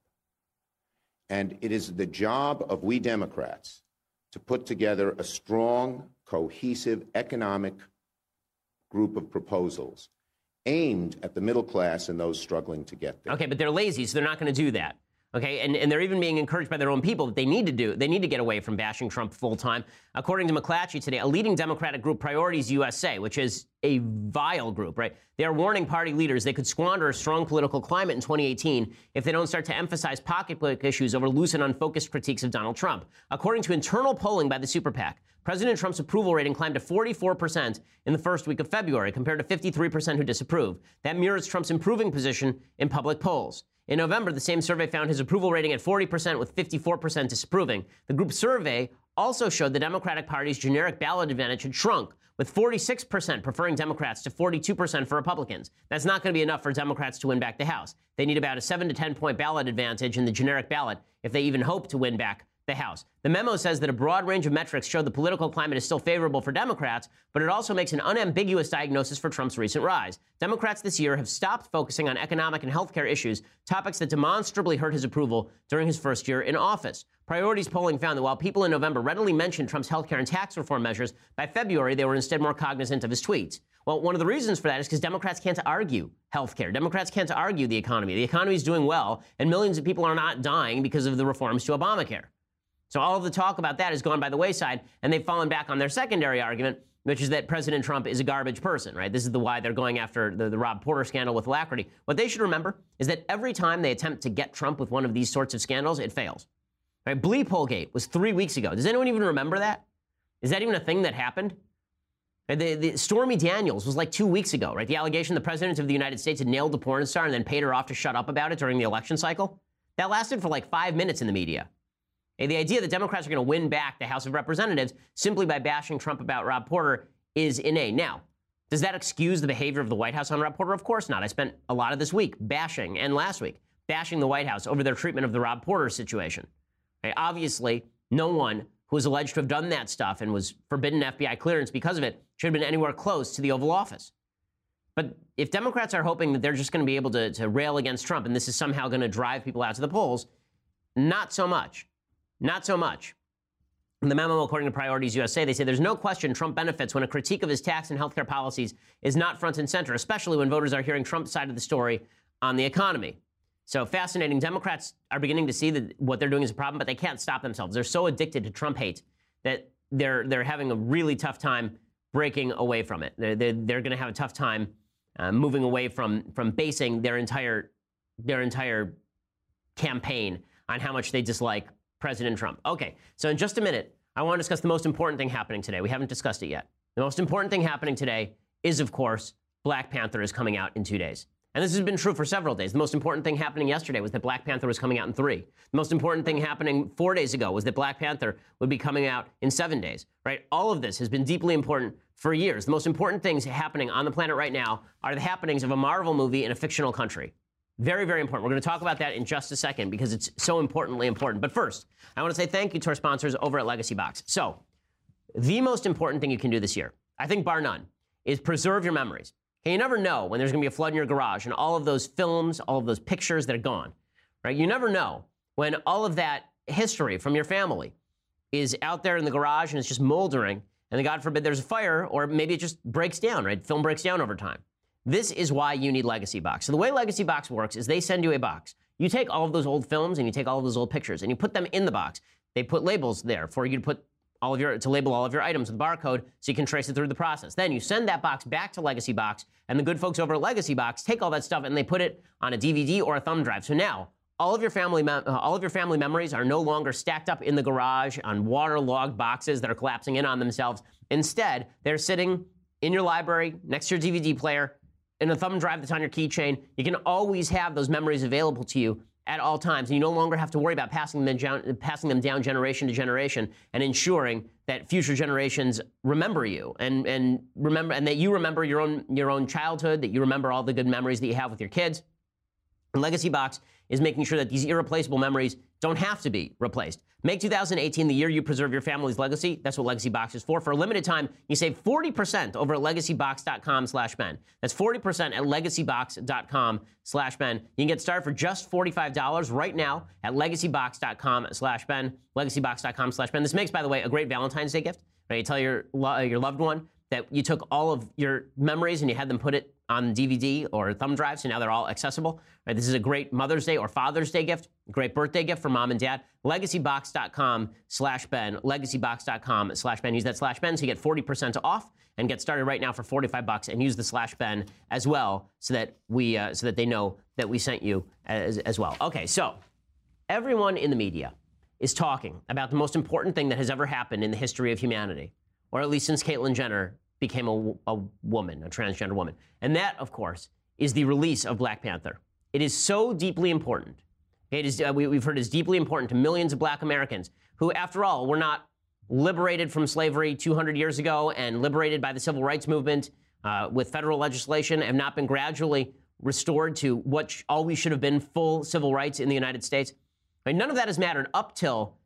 M: And it is the job of we Democrats to put together a strong, cohesive economic group of proposals aimed at the middle class and those struggling to get there.
A: Okay, but they're lazy, so they're not going to do that. Okay, and, and they're even being encouraged by their own people that they need to do. They need to get away from bashing Trump full time. According to McClatchy today, a leading Democratic group, Priorities U S A, which is a vile group, right? They are warning party leaders they could squander a strong political climate in twenty eighteen if they don't start to emphasize pocketbook issues over loose and unfocused critiques of Donald Trump. According to internal polling by the Super PAC, President Trump's approval rating climbed to forty-four percent in the first week of February, compared to fifty-three percent who disapproved. That mirrors Trump's improving position in public polls. In November, the same survey found his approval rating at forty percent, with fifty-four percent disapproving. The group survey also showed the Democratic Party's generic ballot advantage had shrunk, with forty-six percent preferring Democrats to forty-two percent for Republicans. That's not going to be enough for Democrats to win back the House. They need about a seven to ten point ballot advantage in the generic ballot if they even hope to win back the House. The memo says that a broad range of metrics show the political climate is still favorable for Democrats, but it also makes an unambiguous diagnosis for Trump's recent rise. Democrats this year have stopped focusing on economic and healthcare issues, topics that demonstrably hurt his approval during his first year in office. Priorities polling found that while people in November readily mentioned Trump's healthcare and tax reform measures, by February they were instead more cognizant of his tweets. Well, one of the reasons for that is because Democrats can't argue healthcare. Democrats can't argue the economy. The economy is doing well, and millions of people are not dying because of the reforms to Obamacare. So all of the talk about that has gone by the wayside, and they've fallen back on their secondary argument, which is that President Trump is a garbage person, right? This is the why they're going after the, the Rob Porter scandal with alacrity. What they should remember is that every time they attempt to get Trump with one of these sorts of scandals, it fails. Right? Bleepolgate was three weeks ago. Does anyone even remember that? Is that even a thing that happened? The, the Stormy Daniels was like two weeks ago, right? The allegation the president of the United States had nailed the porn star and then paid her off to shut up about it during the election cycle. That lasted for like five minutes in the media. And the idea that Democrats are going to win back the House of Representatives simply by bashing Trump about Rob Porter is inane. Now, does that excuse the behavior of the White House on Rob Porter? Of course not. I spent a lot of this week bashing, and last week, bashing the White House over their treatment of the Rob Porter situation. Okay, obviously, no one who was alleged to have done that stuff and was forbidden F B I clearance because of it should have been anywhere close to the Oval Office. But if Democrats are hoping that they're just going to be able to, to rail against Trump and this is somehow going to drive people out to the polls, not so much. Not so much. In the memo, according to Priorities U S A, they say there's no question Trump benefits when a critique of his tax and healthcare policies is not front and center, especially when voters are hearing Trump's side of the story on the economy. So fascinating. Democrats are beginning to see that what they're doing is a problem, but they can't stop themselves. They're so addicted to Trump hate that they're they're having a really tough time breaking away from it. They're they're, they're going to have a tough time uh, moving away from from basing their entire their entire campaign on how much they dislike President Trump. Okay, so in just a minute, I want to discuss the most important thing happening today. We haven't discussed it yet. The most important thing happening today is, of course, Black Panther is coming out in two days. And this has been true for several days. The most important thing happening yesterday was that Black Panther was coming out in three. The most important thing happening four days ago was that Black Panther would be coming out in seven days, right? All of this has been deeply important for years. The most important things happening on the planet right now are the happenings of a Marvel movie in a fictional country. Very, very important. We're going to talk about that in just a second because it's so importantly important. But first, I want to say thank you to our sponsors over at Legacy Box. So, the most important thing you can do this year, I think bar none, is preserve your memories. Okay, you never know when there's going to be a flood in your garage and all of those films, all of those pictures that are gone, right? You never know when all of that history from your family is out there in the garage and it's just moldering, and then God forbid there's a fire, or maybe it just breaks down, right? Film breaks down over time. This is why you need Legacy Box. So the way Legacy Box works is they send you a box. You take all of those old films and you take all of those old pictures and you put them in the box. They put labels there for you to put all of your, to label all of your items with barcode so you can trace it through the process. Then you send that box back to Legacy Box, and the good folks over at Legacy Box take all that stuff and they put it on a D V D or a thumb drive. So now all of your family, mem- uh, all of your family memories are no longer stacked up in the garage on waterlogged boxes that are collapsing in on themselves. Instead, they're sitting in your library next to your D V D player, in a thumb drive that's on your keychain. You can always have those memories available to you at all times, and you no longer have to worry about passing them down, passing them down generation to generation and ensuring that future generations remember you and, and remember and that you remember your own your own childhood, that you remember all the good memories that you have with your kids. And Legacy Box is making sure that these irreplaceable memories don't have to be replaced. Make two thousand eighteen the year you preserve your family's legacy. That's what Legacy Box is for. For a limited time, you save forty percent over at legacybox.com slash Ben. That's forty percent at legacybox.com slash Ben. You can get started for just forty-five dollars right now at legacybox.com slash Ben. legacybox.com slash Ben. This makes, by the way, a great Valentine's Day gift. Right? You tell your, lo- your loved one that you took all of your memories and you had them put it on D V D or thumb drive, so now they're all accessible. Right, this is a great Mother's Day or Father's Day gift, great birthday gift for mom and dad. Legacybox.com slash Ben, legacybox.com slash Ben. Use that slash Ben so you get forty percent off and get started right now for forty-five bucks, and use the slash Ben as well so that we uh, so that they know that we sent you as, as well. Okay, so everyone in the media is talking about the most important thing that has ever happened in the history of humanity, or at least since Caitlyn Jenner became a, a woman, a transgender woman. And that, of course, is the release of Black Panther. It is so deeply important. It is, uh, we, we've heard it's deeply important to millions of Black Americans who, after all, were not liberated from slavery two hundred years ago and liberated by the civil rights movement uh, with federal legislation, have not been gradually restored to what sh- always should have been full civil rights in the United States. I mean, none of that has mattered up till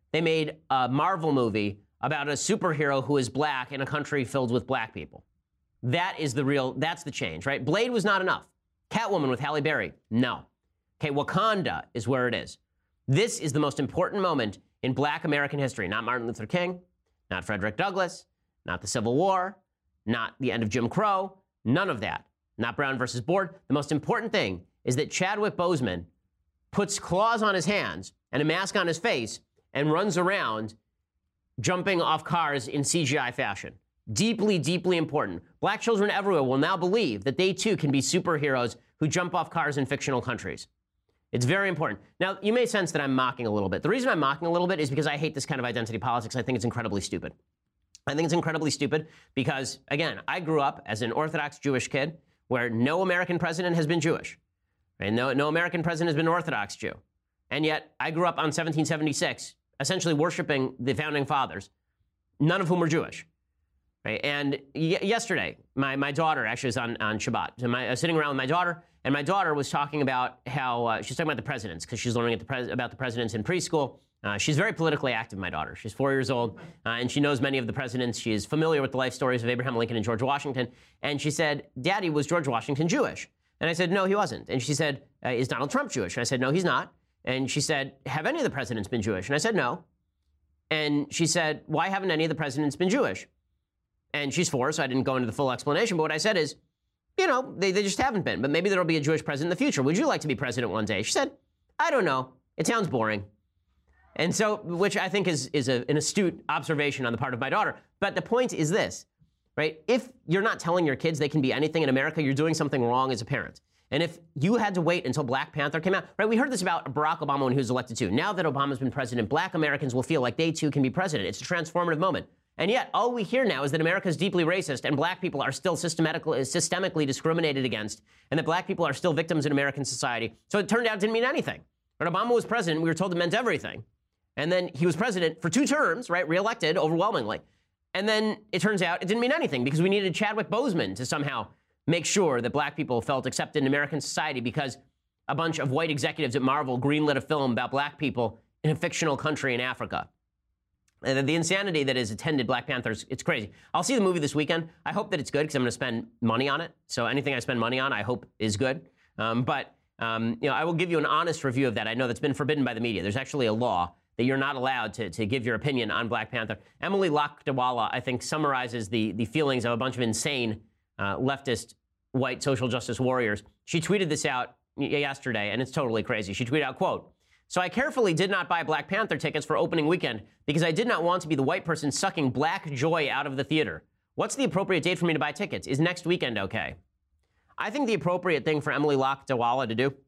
A: they made a Marvel movie about a superhero who is black in a country filled with black people. That is the real, that's the change, right? Blade was not enough. Catwoman with Halle Berry, no. Okay, Wakanda is where it is. This is the most important moment in black American history. Not Martin Luther King, not Frederick Douglass, not the Civil War, not the end of Jim Crow, none of that. Not Brown versus Board. The most important thing is that Chadwick Boseman puts claws on his hands and a mask on his face and runs around jumping off cars in C G I fashion. Deeply, deeply important. Black children everywhere will now believe that they too can be superheroes who jump off cars in fictional countries. It's very important. Now, you may sense that I'm mocking a little bit. The reason I'm mocking a little bit is because I hate this kind of identity politics. I think it's incredibly stupid. I think it's incredibly stupid because, again, I grew up as an Orthodox Jewish kid where no American president has been Jewish. Right? No, no American president has been an Orthodox Jew. And yet, I grew up on seventeen seventy-six, essentially worshiping the founding fathers, none of whom were Jewish. Right? And y- yesterday, my, my daughter actually was on, on Shabbat. So my, I was sitting around with my daughter, and my daughter was talking about how, uh, she's talking about the presidents, because she's learning at the pres- about the presidents in preschool. Uh, she's very politically active, my daughter. She's four years old, uh, and she knows many of the presidents. She is familiar with the life stories of Abraham Lincoln and George Washington. And she said, Daddy, was George Washington Jewish? And I said, no, he wasn't. And she said, uh, is Donald Trump Jewish? And I said, no, he's not. And she said, have any of the presidents been Jewish? And I said, no. And she said, why haven't any of the presidents been Jewish? And she's four, so I didn't go into the full explanation. But what I said is, you know, they, they just haven't been. But maybe there'll be a Jewish president in the future. Would you like to be president one day? She said, I don't know. It sounds boring. And so, which I think is, is a, an astute observation on the part of my daughter. But the point is this, right? If you're not telling your kids they can be anything in America, you're doing something wrong as a parent. And if you had to wait until Black Panther came out, right? We heard this about Barack Obama when he was elected too. Now that Obama's been president, black Americans will feel like they too can be president. It's a transformative moment. And yet, all we hear now is that America is deeply racist and black people are still systematically, systemically discriminated against, and that black people are still victims in American society. So it turned out it didn't mean anything. When Obama was president, we were told it meant everything. And then he was president for two terms, right, reelected overwhelmingly. And then it turns out it didn't mean anything because we needed Chadwick Boseman to somehow make sure that black people felt accepted in American society because a bunch of white executives at Marvel greenlit a film about black people in a fictional country in Africa. And the insanity that has attended Black Panthers, it's crazy. I'll see the movie this weekend. I hope that it's good because I'm going to spend money on it. So anything I spend money on, I hope is good. Um, but um, you know, I will give you an honest review of that. I know that's been forbidden by the media. There's actually a law that you're not allowed to, to give your opinion on Black Panther. Emily Lakdawala, I think, summarizes the, the feelings of a bunch of insane uh, leftist white social justice warriors. She tweeted this out yesterday, and it's totally crazy. She tweeted out, quote, "So I carefully did not buy Black Panther tickets for opening weekend because I did not want to be the white person sucking black joy out of the theater. What's the appropriate date for me to buy tickets? Is next weekend okay?" I think the appropriate thing for Emily Lakdawala to do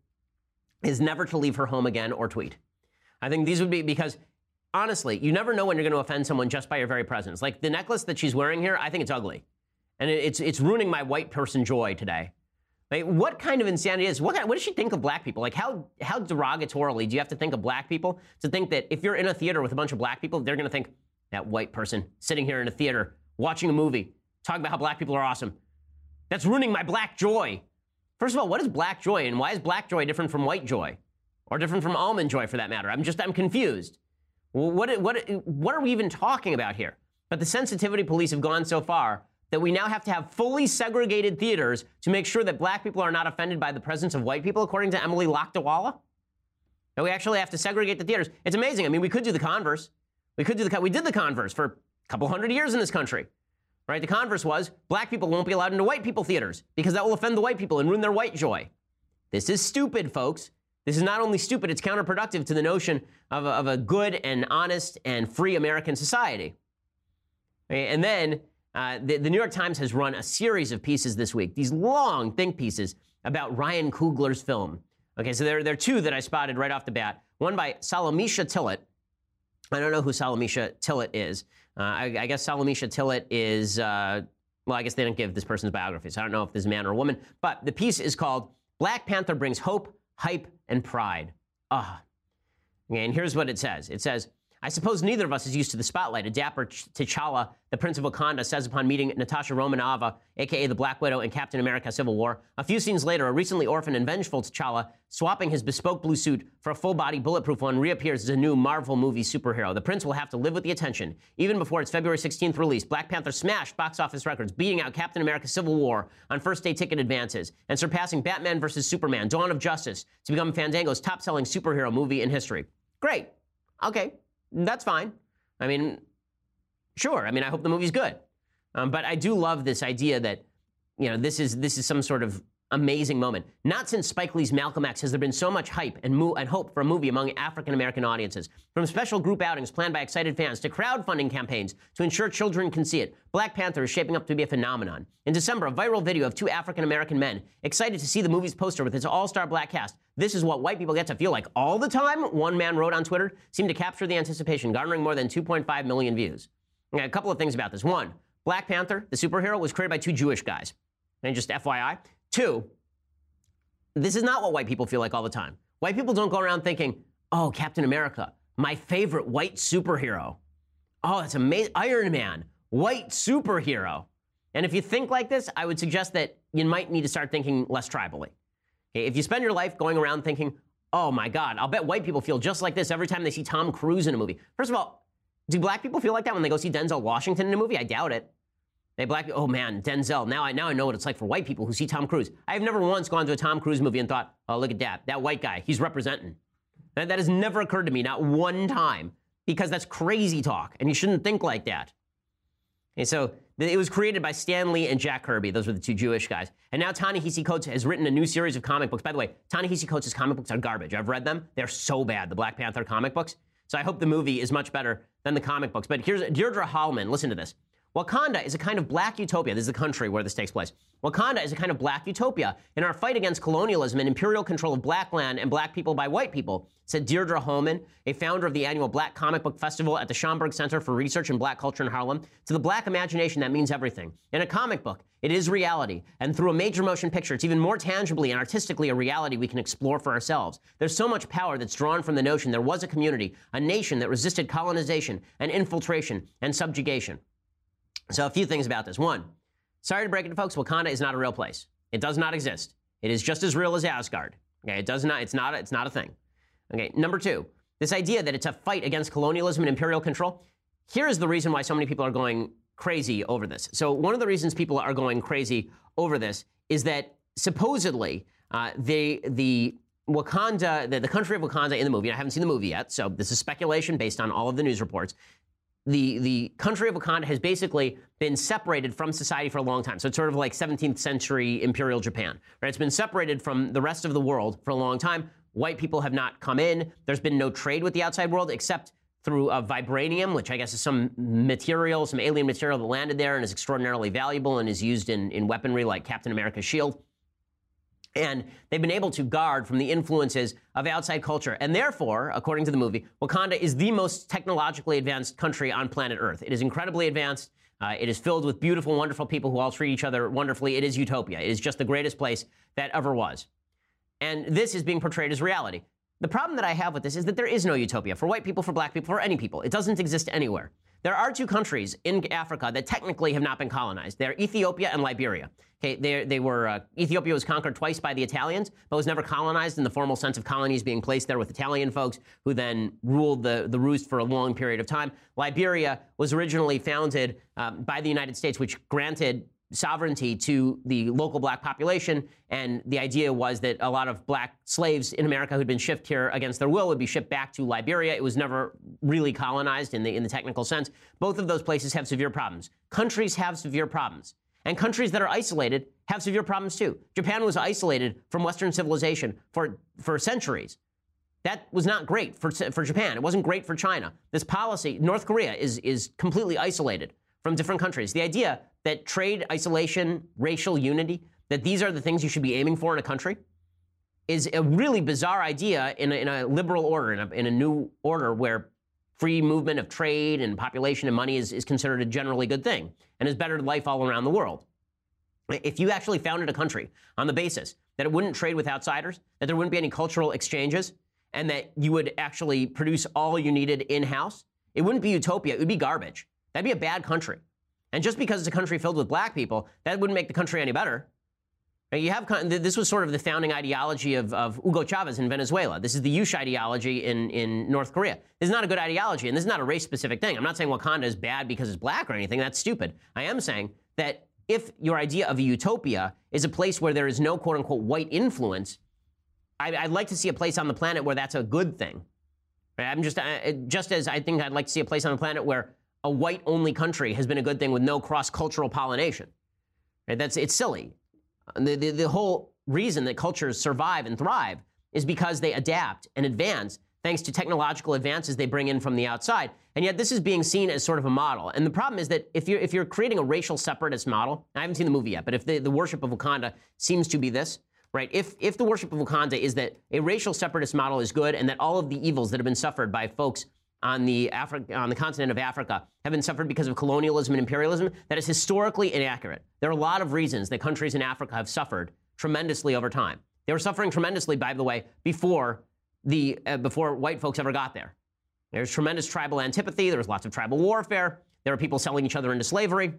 A: is never to leave her home again or tweet. I think these would be because, honestly, you never know when you're going to offend someone just by your very presence. Like the necklace that she's wearing here, I think it's ugly. And it's it's ruining my white person joy today. Like, what kind of insanity is, what, what does she think of black people? Like, how how derogatorily do you have to think of black people to think that if you're in a theater with a bunch of black people, they're going to think, that white person sitting here in a theater, watching a movie, talking about how black people are awesome. That's ruining my black joy. First of all, what is black joy, and why is black joy different from white joy? Or different from almond joy, for that matter? I'm just, I'm confused. Well, what, what, what are we even talking about here? But the sensitivity police have gone so far that we now have to have fully segregated theaters to make sure that black people are not offended by the presence of white people, according to Emily Lakdawala. And we actually have to segregate the theaters. It's amazing. I mean, we could do the converse. We could do the, we did the converse for a couple hundred years in this country, right? The converse was black people won't be allowed into white people theaters because that will offend the white people and ruin their white joy. This is stupid, folks. This is not only stupid, it's counterproductive to the notion of a, of a good and honest and free American society. And then uh, the, the New York Times has run a series of pieces this week, these long think pieces about Ryan Coogler's film. Okay, so there, there are two that I spotted right off the bat. One by Salamisha Tillett. I don't know who Salamisha Tillett is. Uh, I, I guess Salamisha Tillett is, uh, well, I guess they didn't give this person's biography, so I don't know if this is a man or a woman. But the piece is called Black Panther Brings Hope, Hype, and Pride. Ah. And here's what it says. It says, I suppose neither of us is used to the spotlight. A dapper T'Challa, the Prince of Wakanda, says upon meeting Natasha Romanoff, a k a the Black Widow in Captain America Civil War. A few scenes later, a recently orphaned and vengeful T'Challa, swapping his bespoke blue suit for a full-body bulletproof one, reappears as a new Marvel movie superhero. The Prince will have to live with the attention. Even before its February sixteenth release, Black Panther smashed box office records, beating out Captain America Civil War on first-day ticket advances and surpassing Batman versus Superman, Dawn of Justice, to become Fandango's top-selling superhero movie in history. Great. Okay. That's fine. I mean, sure. I mean, I hope the movie's good. Um, but I do love this idea that, you know, this is this is some sort of amazing moment. Not since Spike Lee's Malcolm X has there been so much hype and, mo- and hope for a movie among African-American audiences. From special group outings planned by excited fans to crowdfunding campaigns to ensure children can see it, Black Panther is shaping up to be a phenomenon. In December, a viral video of two African-American men excited to see the movie's poster with its all-star black cast. This is what white people get to feel like all the time, one man wrote on Twitter, seemed to capture the anticipation, garnering more than two point five million views. Okay, a couple of things about this. One, Black Panther, the superhero, was created by two Jewish guys. And just F Y I. Two, this is not what white people feel like all the time. White people don't go around thinking, oh, Captain America, my favorite white superhero. Oh, that's amazing. Iron Man, white superhero. And if you think like this, I would suggest that you might need to start thinking less tribally. Okay, if you spend your life going around thinking, oh my God, I'll bet white people feel just like this every time they see Tom Cruise in a movie. First of all, do black people feel like that when they go see Denzel Washington in a movie? I doubt it. They black, oh man, Denzel. Now I now I know what it's like for white people who see Tom Cruise. I've never once gone to a Tom Cruise movie and thought, oh, look at that, that white guy, he's representing. That, that has never occurred to me, not one time, because that's crazy talk, and you shouldn't think like that. And so it was created by Stan Lee and Jack Kirby. Those were the two Jewish guys. And now Ta-Nehisi Coates has written a new series of comic books. By the way, Ta-Nehisi Coates' comic books are garbage. I've read them. They're so bad, the Black Panther comic books. So I hope the movie is much better than the comic books. But here's Deirdre Hallman. Listen to this. Wakanda is a kind of black utopia. This is the country where this takes place. Wakanda is a kind of black utopia in our fight against colonialism and imperial control of black land and black people by white people, said Deirdre Hallman, a founder of the annual Black Comic Book Festival at the Schomburg Center for Research in Black Culture in Harlem. To the black imagination, that means everything. In a comic book, it is reality. And through a major motion picture, it's even more tangibly and artistically a reality we can explore for ourselves. There's so much power that's drawn from the notion there was a community, a nation that resisted colonization and infiltration and subjugation. So a few things about this. One, sorry to break it to folks, Wakanda is not a real place. It does not exist. It is just as real as Asgard. Okay, it does not, it's not, it's not a thing. Okay, number two, this idea that it's a fight against colonialism and imperial control. Here is the reason why so many people are going crazy over this. So one of the reasons people are going crazy over this is that supposedly uh, the, the Wakanda, the, the country of Wakanda in the movie, I haven't seen the movie yet, so this is speculation based on all of the news reports. The, the country of Wakanda has basically been separated from society for a long time. So it's sort of like seventeenth century imperial Japan, right? It's been separated from the rest of the world for a long time. White people have not come in. There's been no trade with the outside world except through uh, vibranium, which I guess is some material, some alien material that landed there and is extraordinarily valuable and is used in, in weaponry like Captain America's shield. And they've been able to guard from the influences of outside culture. And therefore, according to the movie, Wakanda is the most technologically advanced country on planet Earth. It is incredibly advanced. Uh, it is filled with beautiful, wonderful people who all treat each other wonderfully. It is utopia. It is just the greatest place that ever was. And this is being portrayed as reality. The problem that I have with this is that there is no utopia for white people, for black people, for any people. It doesn't exist anywhere. There are two countries in Africa that technically have not been colonized. They're Ethiopia and Liberia. Okay, they, they were, uh, Ethiopia was conquered twice by the Italians, but was never colonized in the formal sense of colonies being placed there with Italian folks who then ruled the, the roost for a long period of time. Liberia was originally founded um, by the United States, which granted sovereignty to the local black population, and the idea was that a lot of black slaves in America who'd been shipped here against their will would be shipped back to Liberia. It was never really colonized in the in the technical sense. Both of those places have severe problems. Countries have severe problems, and countries that are isolated have severe problems too. Japan was isolated from Western civilization for for centuries. That was not great for for Japan. It wasn't great for China. This policy, North Korea is is completely isolated from different countries. The idea that trade, isolation, racial unity, that these are the things you should be aiming for in a country is a really bizarre idea in a, in a liberal order, in a, in a new order where free movement of trade and population and money is, is considered a generally good thing and is better life all around the world. If you actually founded a country on the basis that it wouldn't trade with outsiders, that there wouldn't be any cultural exchanges, and that you would actually produce all you needed in-house, It wouldn't be utopia. It would be garbage. That'd be a bad country. And just because it's a country filled with black people, that wouldn't make the country any better. You have this was sort of the founding ideology of, of Hugo Chavez in Venezuela. This is the Yush ideology in, in North Korea. This is not a good ideology, and this is not a race-specific thing. I'm not saying Wakanda is bad because it's black or anything. That's stupid. I am saying that if your idea of a utopia is a place where there is no quote-unquote white influence, I, I'd like to see a place on the planet where that's a good thing. I'm just I, just as I think I'd like to see a place on the planet where a white-only country has been a good thing with no cross-cultural pollination. Right? That's it's silly. The, the, the whole reason that cultures survive and thrive is because they adapt and advance thanks to technological advances they bring in from the outside. And yet this is being seen as sort of a model. And the problem is that if you're, if you're creating a racial separatist model, I haven't seen the movie yet, but if the, the worship of Wakanda seems to be this, right? If, if the worship of Wakanda is that a racial separatist model is good and that all of the evils that have been suffered by folks on the Afri- on the continent of Africa have been suffered because of colonialism and imperialism, that is historically inaccurate. There are a lot of reasons that countries in Africa have suffered tremendously over time. They were suffering tremendously, by the way, before the uh, before white folks ever got there. There's tremendous tribal antipathy. There was lots of tribal warfare. There were people selling each other into slavery.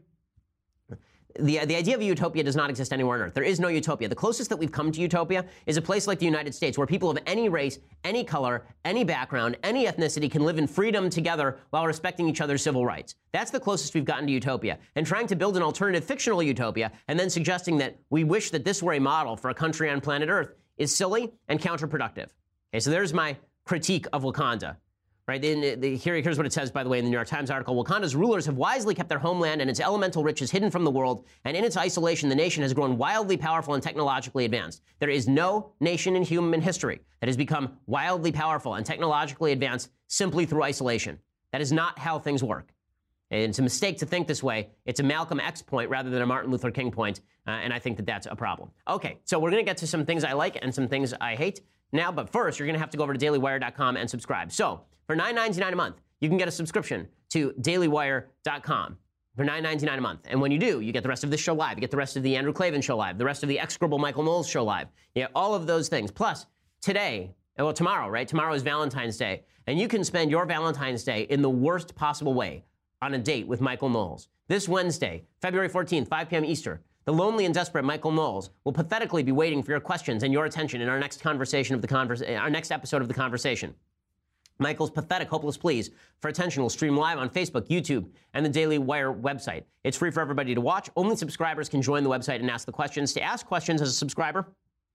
A: The, the idea of a utopia does not exist anywhere on Earth. There is no utopia. The closest that we've come to utopia is a place like the United States where people of any race, any color, any background, any ethnicity can live in freedom together while respecting each other's civil rights. That's the closest we've gotten to utopia. And trying to build an alternative fictional utopia and then suggesting that we wish that this were a model for a country on planet Earth is silly and counterproductive. Okay, so there's my critique of Wakanda. Right, the, the, here, here's what it says, by the way, in the New York Times article. Wakanda's rulers have wisely kept their homeland and its elemental riches hidden from the world, and in its isolation, the nation has grown wildly powerful and technologically advanced. There is no nation in human history that has become wildly powerful and technologically advanced simply through isolation. That is not how things work. And it's a mistake to think this way. It's a Malcolm X point rather than a Martin Luther King point, uh, and I think that that's a problem. Okay, so we're going to get to some things I like and some things I hate now, but first, you're going to have to go over to daily wire dot com and subscribe. So, for nine ninety-nine a month, you can get a subscription to daily wire dot com for nine ninety-nine a month. And when you do, you get the rest of this show live. You get the rest of the Andrew Klavan show live, the rest of the execrable Michael Knowles show live. You get all of those things. Plus, today, well, tomorrow, right? Tomorrow is Valentine's Day. And you can spend your Valentine's Day in the worst possible way on a date with Michael Knowles. This Wednesday, February fourteenth, five p.m. Eastern, the lonely and desperate Michael Knowles will pathetically be waiting for your questions and your attention in our next conversation of the convers- our next episode of The Conversation. Michael's pathetic, hopeless pleas for attention will stream live on Facebook, YouTube, and the Daily Wire website. It's free for everybody to watch. Only subscribers can join the website and ask the questions. To ask questions as a subscriber,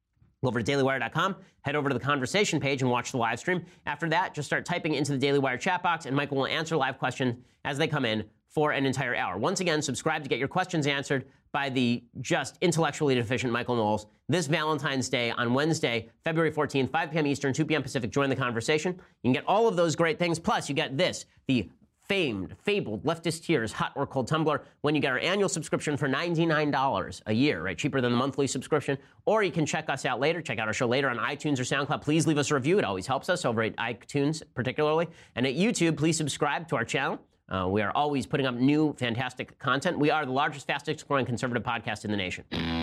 A: go over to daily wire dot com, head over to the conversation page and watch the live stream. After that, just start typing into the Daily Wire chat box, and Michael will answer live questions as they come in for an entire hour. Once again, subscribe to get your questions answered by the just intellectually deficient Michael Knowles this Valentine's Day on Wednesday, February fourteenth, five p.m. Eastern, two p.m. Pacific. Join the conversation. You can get all of those great things. Plus, you get this, the famed, fabled Leftist Tears hot or cold tumbler when you get our annual subscription for ninety-nine dollars a year, right? Cheaper than the monthly subscription. Or you can check us out later, check out our show later on iTunes or SoundCloud. Please leave us a review. It always helps us over at iTunes particularly. And at YouTube, please subscribe to our channel. Uh, we are always putting up new, fantastic content. We are the largest, fastest growing conservative podcast in the nation.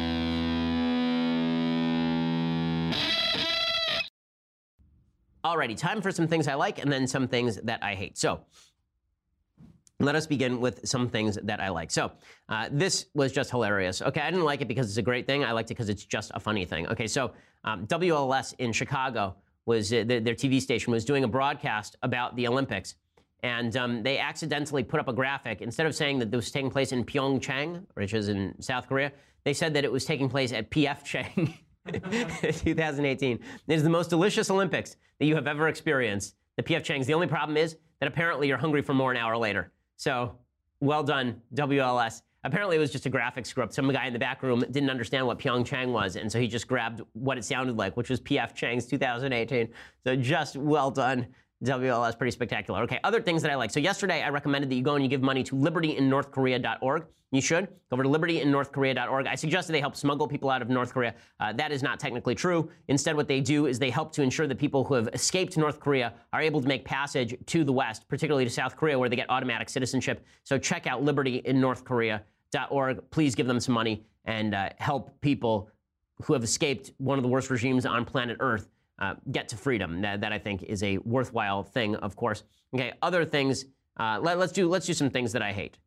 A: Alrighty, time for some things I like and then some things that I hate. So, let us begin with some things that I like. So, uh, this was just hilarious. Okay, I didn't like it because it's a great thing. I liked it because it's just a funny thing. Okay, so um, W L S in Chicago was, uh, their, their T V station was doing a broadcast about the Olympics. And um, they accidentally put up a graphic. Instead of saying that this was taking place in Pyeongchang, which is in South Korea, they said that it was taking place at P F Chang twenty eighteen. It is the most delicious Olympics that you have ever experienced. The P F Changs. The only problem is that apparently you're hungry for more an hour later. So, well done, W L S. Apparently it was just a graphic script. Some guy in the back room didn't understand what Pyeongchang was, and so he just grabbed what it sounded like, which was P F Chang's two thousand eighteen. So just well done, W L S, pretty spectacular. Okay, other things that I like. So yesterday I recommended that you go and you give money to liberty in north korea dot org. You should. Go over to liberty in north korea dot org. I suggested they help smuggle people out of North Korea. Uh, that is not technically true. Instead, what they do is they help to ensure that people who have escaped North Korea are able to make passage to the West, particularly to South Korea, where they get automatic citizenship. So check out liberty in north korea dot org. Please give them some money and uh, help people who have escaped one of the worst regimes on planet Earth Uh, get to freedom. That, that I think is a worthwhile thing, of course. Okay, other things Uh, let, let's do let's do some things that I hate.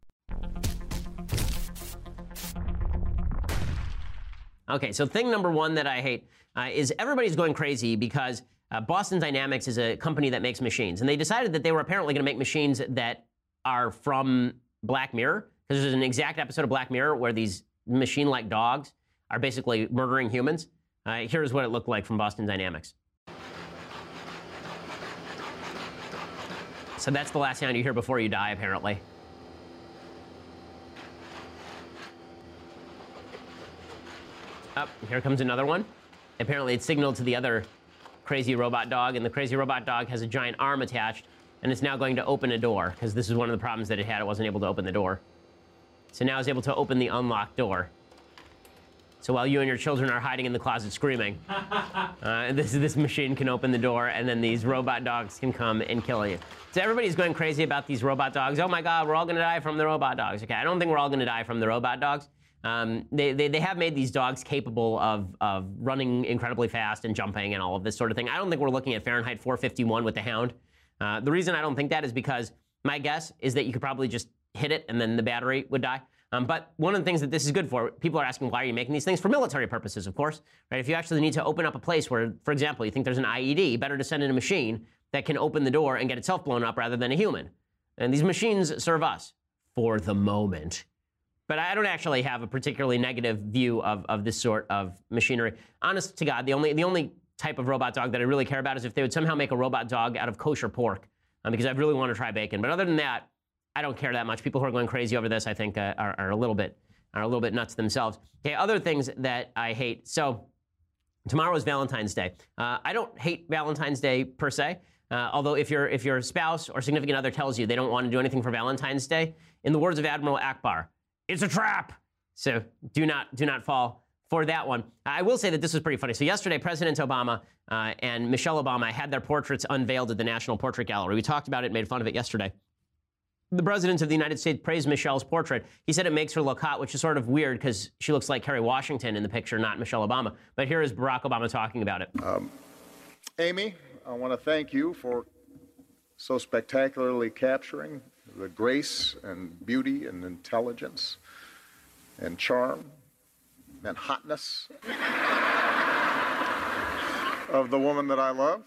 A: Okay, so thing number one that I hate uh, is everybody's going crazy because uh, Boston Dynamics is a company that makes machines, and they decided that they were apparently going to make machines that are from Black Mirror, because there's an exact episode of Black Mirror where these machine-like dogs are basically murdering humans. Uh, here's what it looked like from Boston Dynamics. So that's the last sound you hear before you die, apparently. Oh, here comes another one. Apparently it signaled to the other crazy robot dog, and the crazy robot dog has a giant arm attached, and it's now going to open a door, because this is one of the problems that it had. It wasn't able to open the door. So now it's able to open the unlocked door. So while you and your children are hiding in the closet screaming, uh, this, this machine can open the door, and then these robot dogs can come and kill you. So everybody's going crazy about these robot dogs. Oh my God, we're all gonna die from the robot dogs. Okay, I don't think we're all gonna die from the robot dogs. Um, they, they, they have made these dogs capable of, of running incredibly fast and jumping and all of this sort of thing. I don't think we're looking at Fahrenheit four fifty-one with the Hound. Uh, the reason I don't think that is because my guess is that you could probably just hit it and then the battery would die. Um, but one of the things that this is good for, people are asking, why are you making these things? For military purposes, of course. Right? If you actually need to open up a place where, for example, you think there's an I E D, better to send in a machine that can open the door and get itself blown up rather than a human. And these machines serve us for the moment. But I don't actually have a particularly negative view of, of this sort of machinery. Honest to God, the only, the only type of robot dog that I really care about is if they would somehow make a robot dog out of kosher pork, um, because I really want to try bacon. But other than that, I don't care that much. People who are going crazy over this, I think, uh, are, are a little bit are a little bit nuts themselves. Okay, other things that I hate. So tomorrow is Valentine's Day. Uh, I don't hate Valentine's Day per se. Uh, although if your if your spouse or significant other tells you they don't want to do anything for Valentine's Day, in the words of Admiral Akbar, it's a trap. So do not do not fall for that one. I will say that this was pretty funny. So yesterday, President Obama uh, and Michelle Obama had their portraits unveiled at the National Portrait Gallery. We talked about it, made fun of it yesterday. The President of the United States praised Michelle's portrait. He said it makes her look hot, which is sort of weird because she looks like Kerry Washington in the picture, not Michelle Obama. But here is Barack Obama talking about it.
J: Um, Amy, I want to thank you for so spectacularly capturing the grace and beauty and intelligence and charm and hotness of the woman that I love.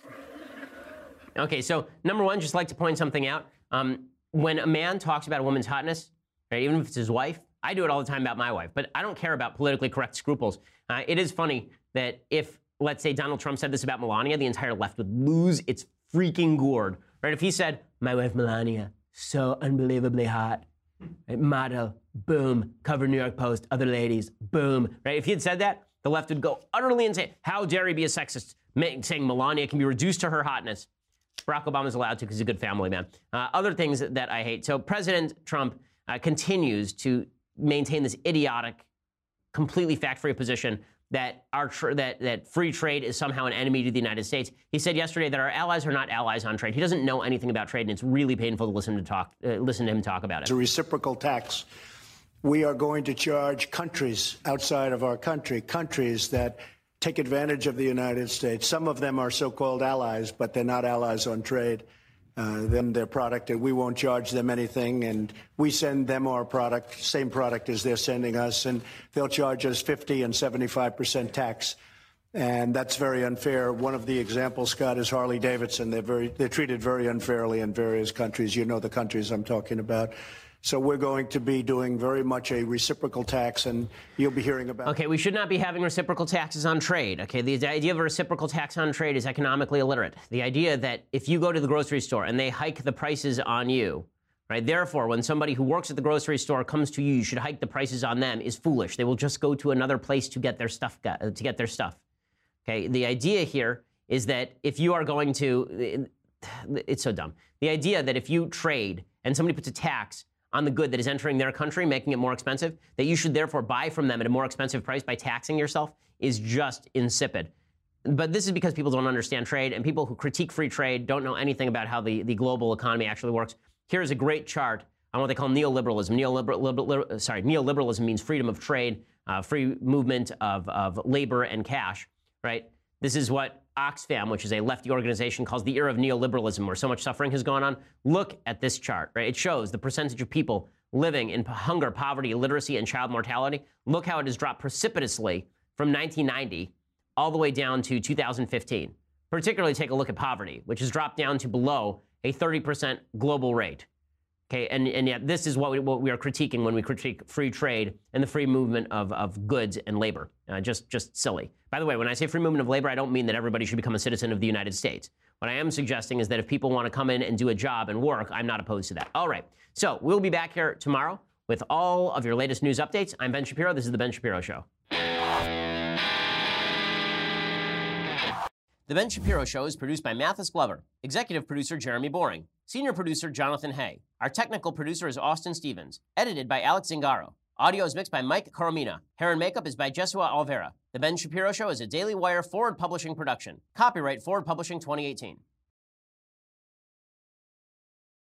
A: Okay, so number one, just like to point something out. Um, when a man talks about a woman's hotness, right, even if it's his wife, I do it all the time about my wife, but I don't care about politically correct scruples. Uh, it is funny that if, let's say, Donald Trump said this about Melania, the entire left would lose its freaking gourd. Right? If he said, my wife Melania, so unbelievably hot, right? Model, boom, cover New York Post, other ladies, boom. Right? If he had said that, the left would go utterly insane. How dare he be a sexist, saying Melania can be reduced to her hotness? Barack Obama's allowed to because he's a good family man. Uh, other things that I hate. So President Trump uh, continues to maintain this idiotic, completely fact-free position that our tr- that that free trade is somehow an enemy to the United States. He said yesterday that our allies are not allies on trade. He doesn't know anything about trade, and it's really painful to listen to talk uh, listen to him talk about it.
N: It's a reciprocal tax. We are going to charge countries outside of our country, countries that take advantage of the United States. Some of them are so-called allies, but they're not allies on trade. Uh, them their product, and we won't charge them anything, and we send them our product, same product as they're sending us, and they'll charge us fifty and seventy-five percent tax, and that's very unfair. One of the examples, Scott, is Harley Davidson. They're very they're treated very unfairly in various countries. You know the countries I'm talking about. So we're going to be doing very much a reciprocal tax, and you'll be hearing about
A: Okay, we should not be having reciprocal taxes on trade. Okay, the idea of a reciprocal tax on trade is economically illiterate. The idea that if you go to the grocery store and they hike the prices on you, right, therefore, when somebody who works at the grocery store comes to you, you should hike the prices on them is foolish. They will just go to another place to get their stuff, to get their stuff. Okay, the idea here is that if you are going to, it's so dumb. The idea that if you trade and somebody puts a tax on the good that is entering their country, making it more expensive, that you should therefore buy from them at a more expensive price by taxing yourself is just insipid. But this is because people don't understand trade, and people who critique free trade don't know anything about how the, the global economy actually works. Here's a great chart on what they call neoliberalism. Neoliberal, liberal, sorry, neoliberalism means freedom of trade, uh, free movement of, of labor and cash, right? This is what Oxfam, which is a lefty organization, calls the era of neoliberalism, where so much suffering has gone on. Look at this chart, right? It shows the percentage of people living in hunger, poverty, illiteracy, and child mortality. Look how it has dropped precipitously from nineteen ninety all the way down to two thousand fifteen. Particularly take a look at poverty, which has dropped down to below a thirty percent global rate. Okay, and, and yet this is what we, what we are critiquing when we critique free trade and the free movement of, of goods and labor. Uh, just, just silly. By the way, when I say free movement of labor, I don't mean that everybody should become a citizen of the United States. What I am suggesting is that if people want to come in and do a job and work, I'm not opposed to that. All right, so we'll be back here tomorrow with all of your latest news updates. I'm Ben Shapiro. This is The Ben Shapiro Show. The Ben Shapiro Show is produced by Mathis Glover, executive producer Jeremy Boring, senior producer Jonathan Hay. Our technical producer is Austin Stevens, edited by Alex Zingaro. Audio is mixed by Mike Coromina. Hair and makeup is by Jesua Alvera. The Ben Shapiro Show is a Daily Wire Forward Publishing production. Copyright Forward Publishing twenty eighteen.